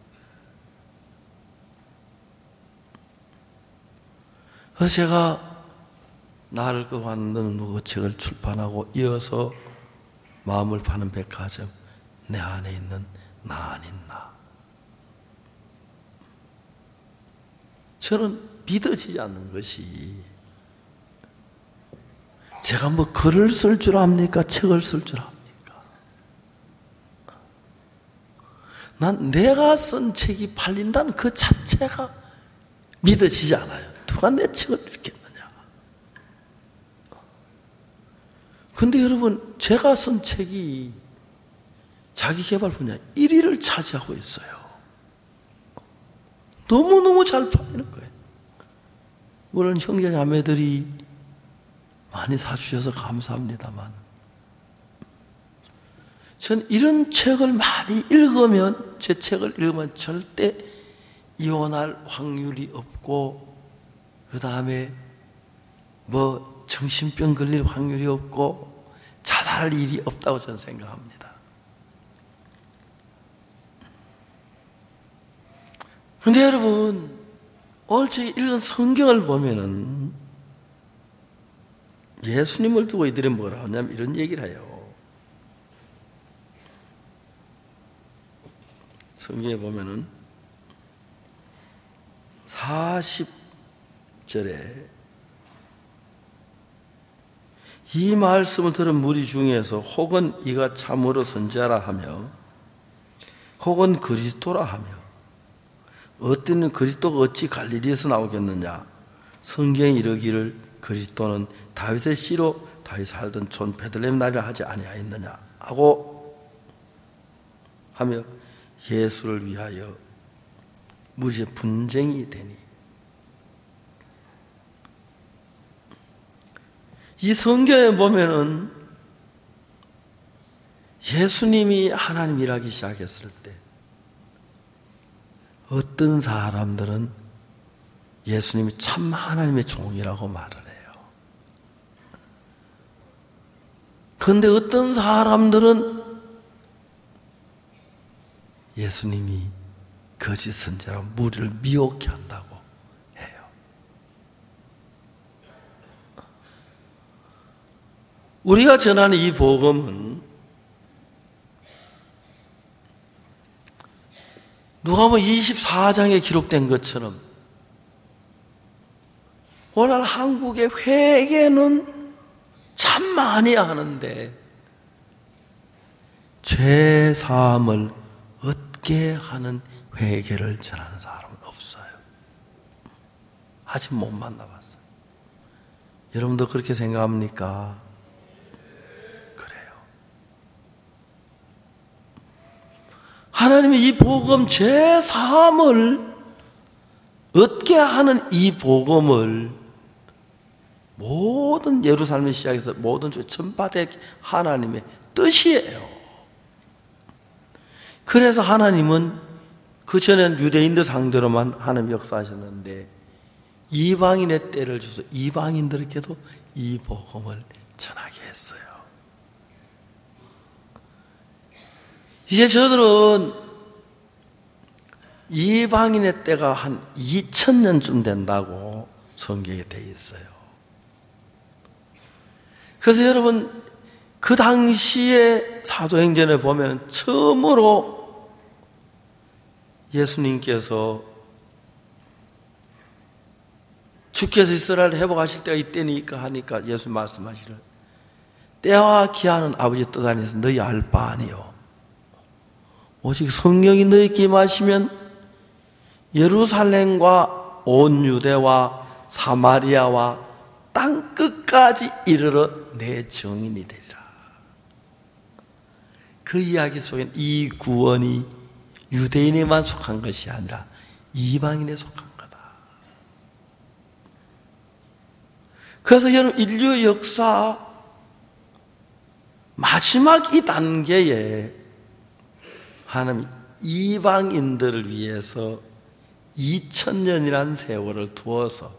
그래서 제가 나를 끄고 하는 너는 누구 책을 출판하고 이어서 마음을 파는 백화점, 내 안에 있는 나 아닌 나. 저는 믿어지지 않는 것이, 제가 뭐 글을 쓸 줄 압니까? 책을 쓸 줄 압니까? 난 내가 쓴 책이 팔린다는 그 자체가 믿어지지 않아요. 누가 내 책을 읽겠느냐? 근데 여러분, 제가 쓴 책이 자기개발 분야 일 위를 차지하고 있어요. 너무너무 잘 팔리는 거예요. 물론 형제 자매들이 많이 사주셔서 감사합니다만, 전 이런 책을 많이 읽으면, 제 책을 읽으면 절대 이혼할 확률이 없고, 그 다음에 뭐 정신병 걸릴 확률이 없고 자살할 일이 없다고 저는 생각합니다. 그런데 여러분, 오늘 제가 읽은 성경을 보면은 예수님을 두고 이들이 뭐라 하냐면 이런 얘기를 해요. 성경에 보면은 사십 절에 이 말씀을 들은 무리 중에서 혹은 이가 참으로 선지자라 하며 혹은 그리스도라 하며 어떤 그리스도가 어찌 갈릴리에서 나오겠느냐, 성경에 이르기를 그리스도는 다윗의 씨로 다윗 살던 촌 베들레헴 나리라 하지 아니하였느냐 하고 하며 예수를 위하여 무리의 분쟁이 되니, 이 성경에 보면은 예수님이 하나님 일하기 시작했을 때 어떤 사람들은 예수님이 참 하나님의 종이라고 말을 해요. 그런데 어떤 사람들은 예수님이 거짓 선지자로 무리를 미혹해 한다고 해요. 우리가 전하는 이 복음은 누가복음 이십사 장에 기록된 것처럼 오늘 한국의 회개는 참 많이 하는데 죄 사함을 얻게 하는 회개를 전하는 사람은 없어요. 아직 못 만나봤어요. 여러분도 그렇게 생각합니까? 그래요. 하나님이 이 복음, 죄 사함을 얻게 하는 이 복음을 모든 예루살렘 시작해서 모든 주 전파된 하나님의 뜻이에요. 그래서 하나님은 그 전에는 유대인들 상대로만 하나님 역사하셨는데 이방인의 때를 주셔서 이방인들에게도 이 복음을 전하게 했어요. 이제 저들은 이방인의 때가 한 이천 년쯤 된다고 성경에 되어 있어요. 그래서 여러분, 그 당시에 사도행전에 보면 처음으로 예수님께서 주께서 이스라엘을 회복하실 때가 이때니까 하니까 예수 말씀하시를 때와 기한은 아버지 뜻 안에서 너희 알 바 아니요 오직 성령이 너희에게 임하시면 예루살렘과 온 유대와 사마리아와 땅 끝까지 이르러 내 증인이 되리라. 그 이야기 속엔 이 구원이 유대인에만 속한 것이 아니라 이방인에 속한 거다. 그래서 여러분, 인류 역사 마지막 이 단계에 하나님 이방인들을 위해서 이천 년이라는 세월을 두어서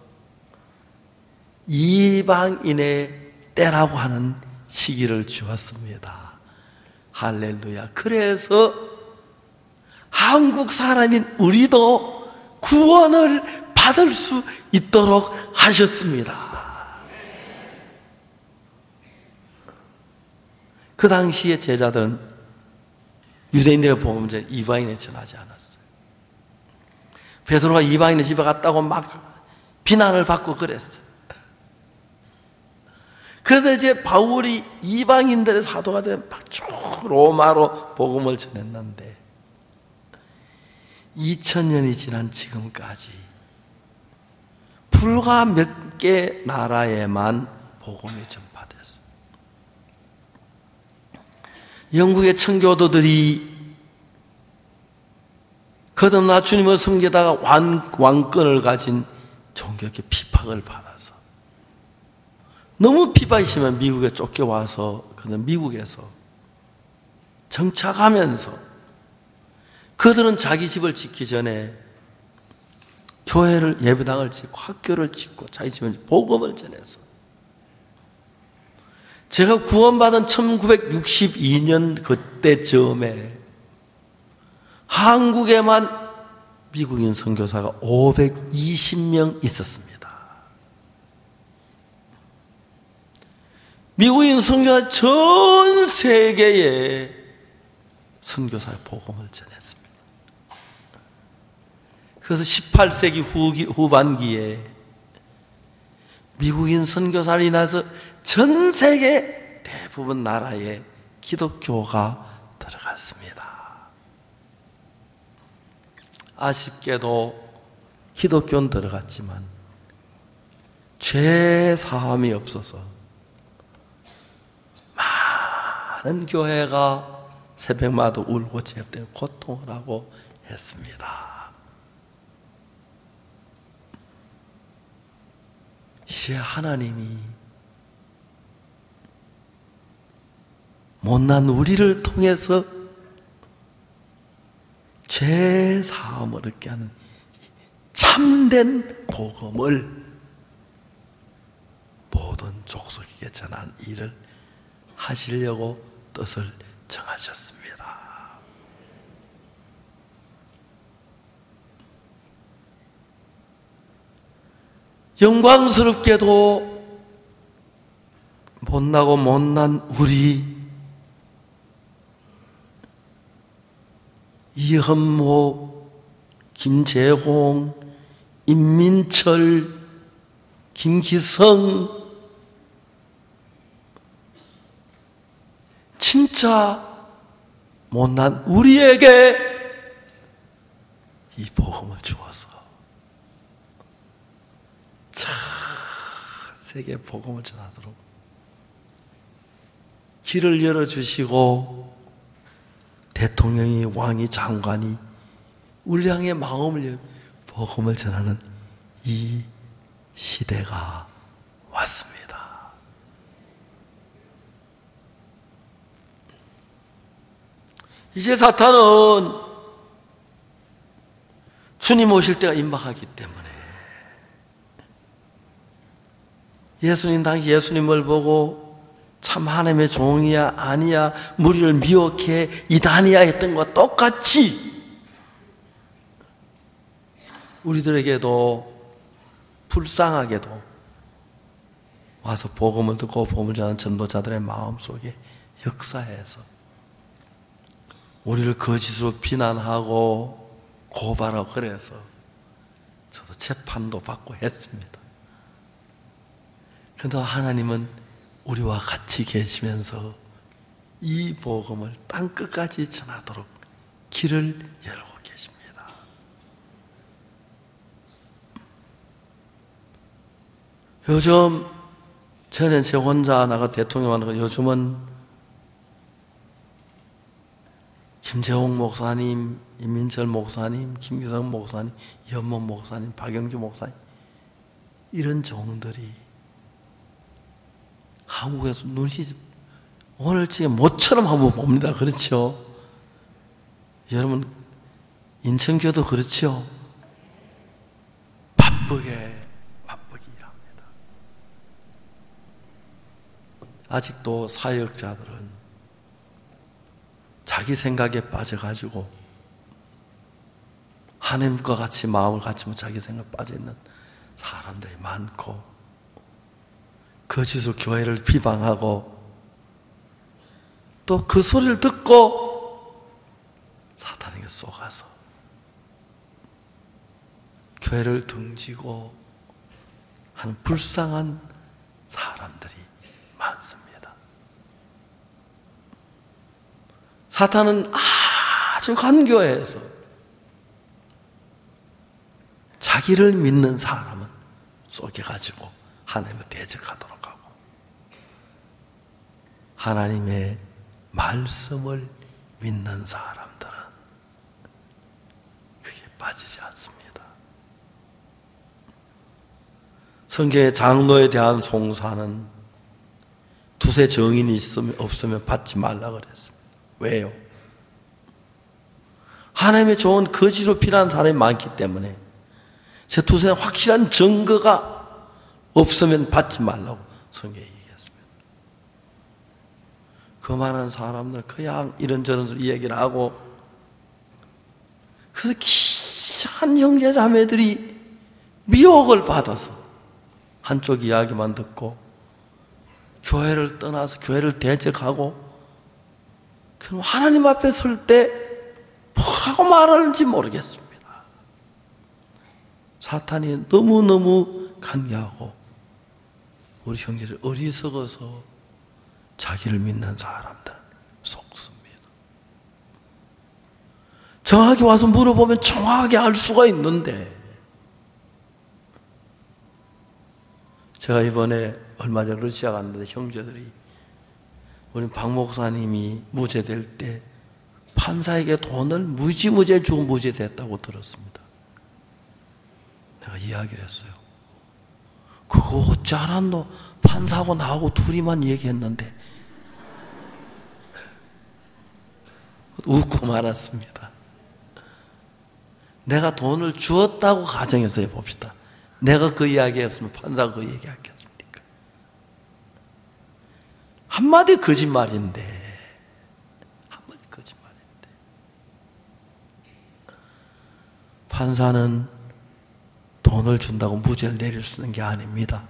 이방인의 때라고 하는 시기를 주었습니다. 할렐루야. 그래서 한국 사람인 우리도 구원을 받을 수 있도록 하셨습니다. 그 당시에 제자들은 유대인들의 복음을 이방인에 전하지 않았어요. 베드로가 이방인의 집에 갔다고 막 비난을 받고 그랬어요. 그래서 이제 바울이 이방인들의 사도가 된 막 쭉 로마로 복음을 전했는데 이천 년이 지난 지금까지 불과 몇 개 나라에만 복음이 전파됐어요. 영국의 청교도들이 거듭나 주님을 섬기다가 왕, 왕권을 가진 종교계 핍박을 받아서 너무 핍박이 심한 미국에 쫓겨와서 그는 미국에서 정착하면서 그들은 자기 집을 짓기 전에 교회를 예배당을 짓고 학교를 짓고 자기 집에 복음을 전해서 제가 구원받은 천구백육십이 년 그때쯤에 한국에만 미국인 선교사가 오백이십 명 있었습니다. 미국인 선교사 전 세계에 선교사의 복음을 전했습니다. 그래서 십팔 세기 후기, 후반기에 미국인 선교사를 인해서 전 세계 대부분 나라에 기독교가 들어갔습니다. 아쉽게도 기독교는 들어갔지만 죄 사함이 없어서 많은 교회가 새벽마다 울고 죄 때문에 고통을 하고 했습니다. 이제 하나님이 못난 우리를 통해서 죄 사함을 얻게 하는 참된 복음을 모든 족속에게 전하는 일을 하시려고 뜻을 정하셨습니다. 영광스럽게도 못나고 못난 우리 이현모, 김재홍, 임민철, 김기성 진짜 못난 우리에게 이 복음을 주어서 참 세계 복음을 전하도록 길을 열어주시고 대통령이 왕이 장관이 우리 향해 마음을 열 복음을 전하는 이 시대가 왔습니다. 이제 사탄은 주님 오실 때가 임박하기 때문에 예수님 당시 예수님을 보고 참 하나님의 종이야 아니야 무리를 미혹해 이단이야 했던 것과 똑같이 우리들에게도 불쌍하게도 와서 복음을 듣고 복음을 전하는 전도자들의 마음속에 역사해서 우리를 거짓으로 비난하고 고발하고 그래서 저도 재판도 받고 했습니다. 그런데 하나님은 우리와 같이 계시면서 이 복음을 땅끝까지 전하도록 길을 열고 계십니다. 요즘 전에 제 혼자 나가 대통령 하는 거 요즘은 김재홍 목사님, 이민철 목사님, 김기성 목사님, 이현문 목사님, 박영주 목사님 이런 종들이 한국에서 눈이 오늘 지금 모처럼 한번 봅니다. 그렇죠? 여러분 인천교도 그렇죠? 바쁘게 바쁘게 합니다. 아직도 사역자들은 자기 생각에 빠져가지고 하나님과 같이 마음을 갖추면 자기 생각에 빠져있는 사람들이 많고 거짓으로 교회를 비방하고 또 그 소리를 듣고 사탄에게 속아서 교회를 등지고 하는 불쌍한 사람들이 많습니다. 사탄은 아주 간교해서 자기를 믿는 사람은 속여가지고 하나님을 대적하도록 하고 하나님의 말씀을 믿는 사람들은 그게 빠지지 않습니다. 성경의 장로에 대한 송사는 두세 정인이 있으면 없으면 받지 말라 그랬습니다. 왜요? 하나님의 좋은 거짓으로 필요한 사람이 많기 때문에 제 두세 확실한 증거가 없으면 받지 말라고 성경에 얘기했습니다. 그 많은 사람들 그냥 이런저런 이야기를 하고 그래서 귀한 형제 자매들이 미혹을 받아서 한쪽 이야기만 듣고 교회를 떠나서 교회를 대적하고 그럼 하나님 앞에 설 때 뭐라고 말하는지 모르겠습니다. 사탄이 너무너무 간교하고 우리 형제를 어리석어서 자기를 믿는 사람들은 속습니다. 정확히 와서 물어보면 정확하게 알 수가 있는데 제가 이번에 얼마 전에 러시아 갔는데 형제들이 우리 박 목사님이 무죄될 때 판사에게 돈을 무지무지해 주고 무죄됐다고 들었습니다. 내가 이야기를 했어요. 그거 어찌 알았노? 판사하고 나하고 둘이만 얘기했는데 웃고 말았습니다. 내가 돈을 주었다고 가정해서 해봅시다. 내가 그 이야기했으면 판사가 그 얘기하겠습니까? 한마디 거짓말인데 한마디 거짓말인데 판사는 돈을 준다고 무죄를 내릴 수 있는 게 아닙니다.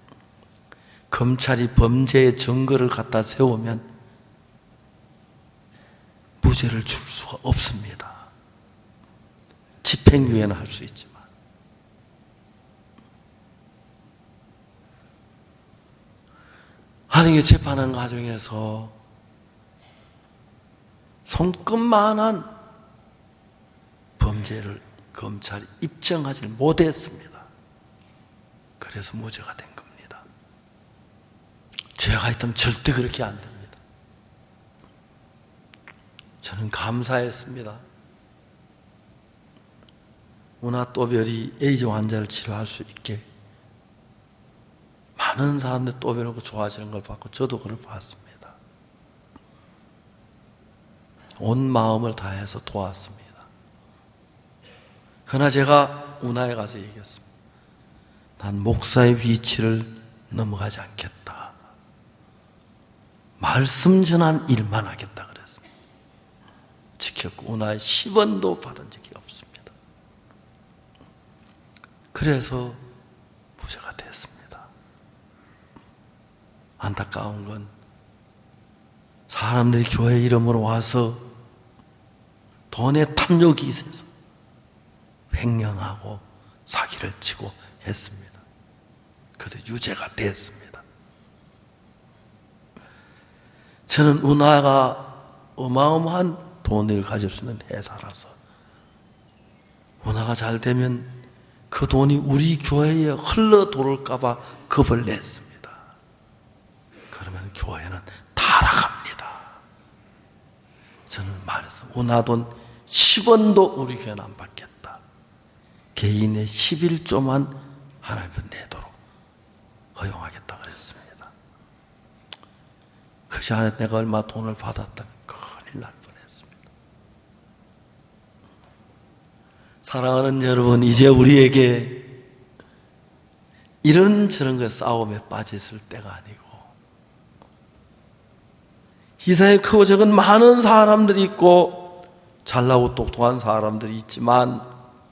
검찰이 범죄의 증거를 갖다 세우면 무죄를 줄 수가 없습니다. 집행유예는 할 수 있지만 하나님께 재판하는 과정에서 손끝만한 범죄를 검찰이 입증하지 못했습니다. 그래서 무죄가 된 겁니다. 죄가 있다면 절대 그렇게 안 됩니다. 저는 감사했습니다. 문화또별이 에이즈 환자를 치료할 수 있게 많은 사람들이 또별하고 좋아지는 걸 봤고 저도 그걸 봤습니다. 온 마음을 다해서 도왔습니다. 그러나 제가 운하에 가서 얘기했습니다. 난 목사의 위치를 넘어가지 않겠다. 말씀 전한 일만 하겠다 그랬습니다. 지켰고 운하에 십 원도 받은 적이 없습니다. 그래서 부자가 됐습니다. 안타까운 건 사람들이 교회 이름으로 와서 돈에 탐욕이 있어서 횡령하고 사기를 치고 했습니다. 그래도 유죄가 됐습니다. 저는 운하가 어마어마한 돈을 가질 수 있는 회사라서 운하가 잘 되면 그 돈이 우리 교회에 흘러 돌을까 봐 겁을 냈습니다. 그러면 교회는 타락합니다. 저는 말했어. 운하 돈 십 원도 우리 교회는 안 받겠다. 개인의 십일조만 하나님께 내도록 허용하겠다 그랬습니다. 그 시간에 내가 얼마 돈을 받았다면 큰일 날 뻔했습니다. 사랑하는 여러분, 이제 우리에게 이런저런 그 싸움에 빠졌을 때가 아니고 이 세상에 크고 작은 많은 사람들이 있고 잘나고 똑똑한 사람들이 있지만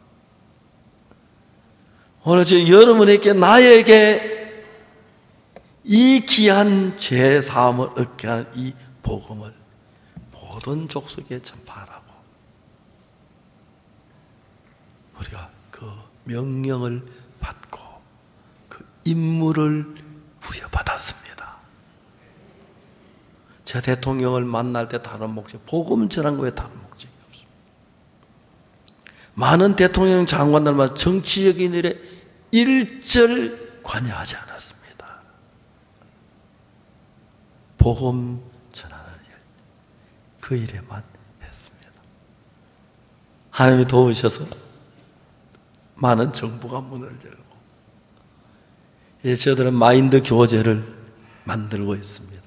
오늘 저 여러분에게 나에게 이 귀한 죄 사함을 얻게 하는 이 복음을 모든 족속에 전파하라고 우리가 그 명령을 받고 그 임무를 부여받았습니다. 제가 대통령을 만날 때 다른 목적, 복음 전한 거에 다른 목적이 없습니다. 많은 대통령 장관들만 정치적인 일에 일절 관여하지 않았습니다. 복음 전하는 일, 그 일에만 했습니다. 하나님이 도우셔서 많은 정부가 문을 열고 이제 저들은 마인드 교재를 만들고 있습니다.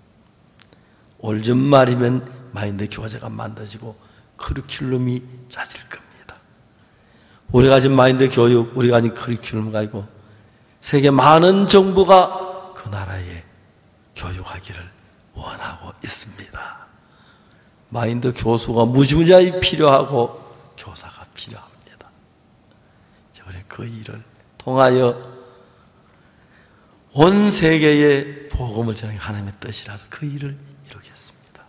올 연말이면 마인드 교재가 만들어지고 커리큘럼이 짜질 겁니다. 우리가 지금 마인드 교육, 우리가 가진 커리큘럼 가지고 세계 많은 정부가 그 나라에 교육하기를 원하고 있습니다. 마인드 교수가 무지무지하게 필요하고 교사가 필요합니다. 우리 그 일을 통하여 온 세계에 복음을 전하는 하나님의 뜻이라서 그 일을 이루겠습니다.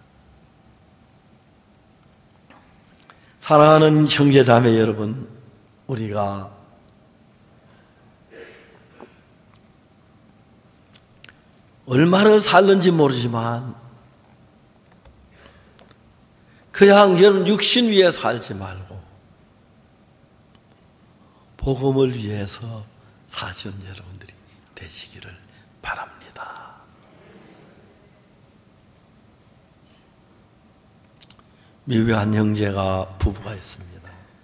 사랑하는 형제 자매 여러분, 우리가 얼마나 살는지 모르지만 그냥 여러분 육신 위에 살지 말고 복음을 위해서 사시는 여러분들이 되시기를 바랍니다. 미국의 한 형제가 부부가 있습니다.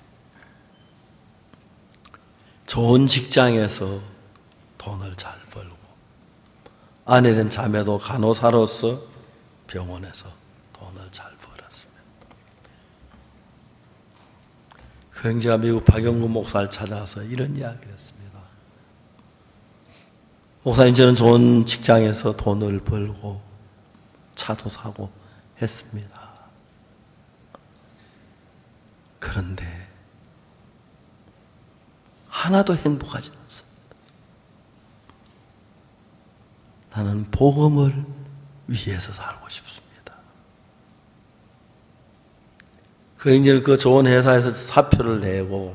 좋은 직장에서 돈을 잘 벌고 아내 된 자매도 간호사로서 병원에서 돈을 잘 벌었습니다. 그 형제가 미국 박영구 목사를 찾아와서 이런 이야기를 했습니다. 목사님, 저는 좋은 직장에서 돈을 벌고 차도 사고 했습니다. 그런데 하나도 행복하지 않습니다. 나는 복음을 위해서 살고 싶습니다. 그 형제는 그 좋은 회사에서 사표를 내고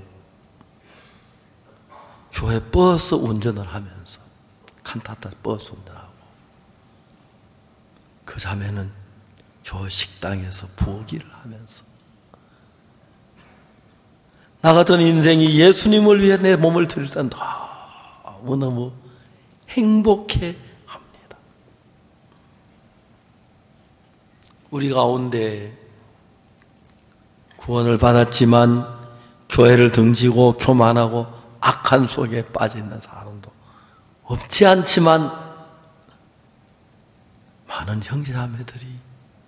교회 버스 운전을 하면서 칸타타 버스 운전하고 그 자매는 교회 식당에서 부엌일을 하면서 나 같은 인생이 예수님을 위해 내 몸을 드릴 때 너무너무 행복해 합니다. 우리 가운데 구원을 받았지만 교회를 등지고 교만하고 악한 속에 빠져 있는 사람도 없지 않지만 많은 형제자매들이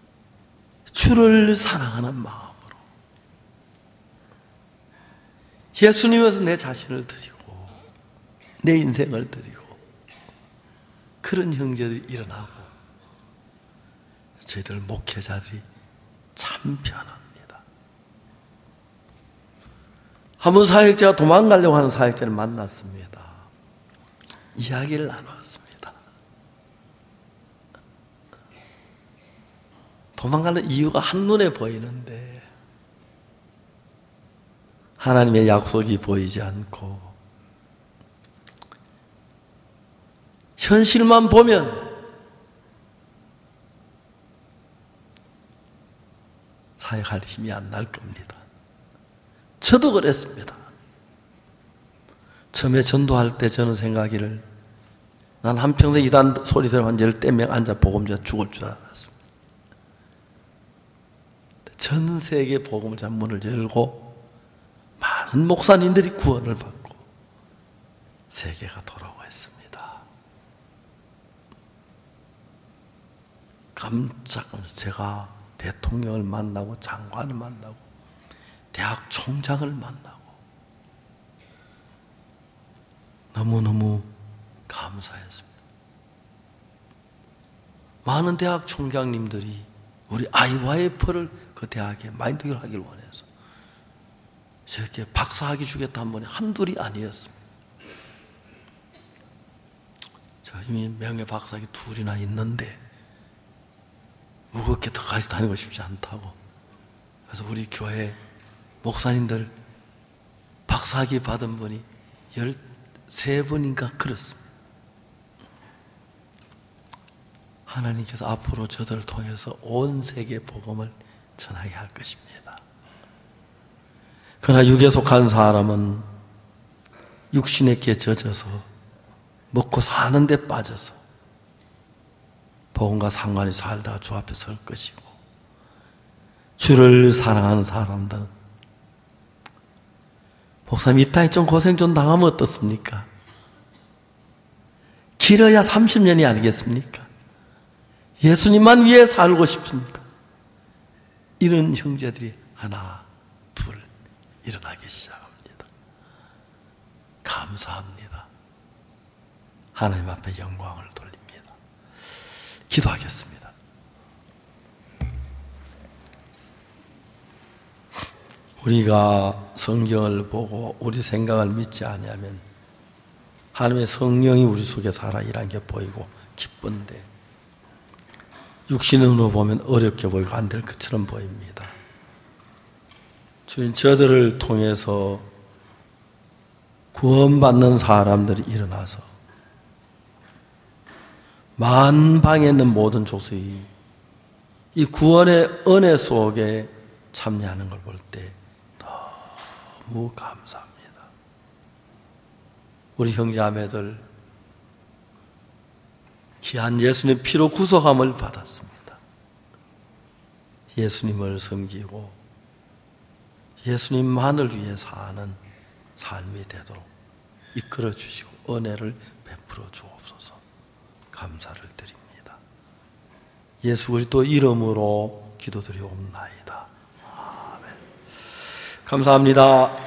주를 사랑하는 마음으로 예수님에서 내 자신을 드리고 내 인생을 드리고 그런 형제들이 일어나고 저희들 목회자들이 참 편합니다. 한번 사역자가 도망가려고 하는 사역자를 만났습니다. 이야기를 나누었습니다. 도망가는 이유가 한눈에 보이는데 하나님의 약속이 보이지 않고 현실만 보면 사역할 힘이 안 날 겁니다. 저도 그랬습니다. 처음에 전도할 때 저는 생각하기를 난 한평생 이단 소리 들으면 한 열댓 명 앉아 복음자 죽을 줄 알았습니다. 전 세계 복음자 문을 열고 많은 목사님들이 구원을 받고 세계가 돌아오고 있습니다. 깜짝 제가 대통령을 만나고 장관을 만나고 대학 총장을 만나고 너무너무 감사했습니다. 많은 대학 총장님들이 우리 아이와이에프를 그 대학에 마인드교를 하길 원해서 저렇게 박사학위 주겠다 한 번에 한둘이 아니었습니다. 저 이미 명예 박사학위 둘이나 있는데 무겁게 더 같이 다니고 싶지 않다고. 그래서 우리 교회 목사님들 박사학위 받은 분이 열세 분인가 그렇습니다. 하나님께서 앞으로 저들을 통해서 온 세계 복음을 전하게 할 것입니다. 그러나 육에 속한 사람은 육신의 게 젖어서 먹고 사는 데 빠져서 복음과 상관이 살다가 주 앞에 설 것이고 주를 사랑하는 사람들은 목사님 이 땅에 좀 고생 좀 당하면 어떻습니까? 길어야 삼십 년이 아니겠습니까? 예수님만 위해 살고 싶습니다. 이런 형제들이 하나 둘 일어나기 시작합니다. 감사합니다. 하나님 앞에 영광을 돌립니다. 기도하겠습니다. 우리가 성경을 보고 우리 생각을 믿지 아니하면 하나님의 성령이 우리 속에 살아 일하는 게 보이고 기쁜데 육신으로 보면 어렵게 보이고 안 될 것처럼 보입니다. 주님, 저들을 통해서 구원받는 사람들이 일어나서 만방에 있는 모든 족속이 이 구원의 은혜 속에 참여하는 걸 볼 때 너무 감사합니다. 우리 형제자매들 귀한 예수님의 피로 구속함을 받았습니다. 예수님을 섬기고 예수님만을 위해 사는 삶이 되도록 이끌어 주시고 은혜를 베풀어 주옵소서. 감사를 드립니다. 예수 그리스도 이름으로 기도드리옵나이다. 아멘. 감사합니다.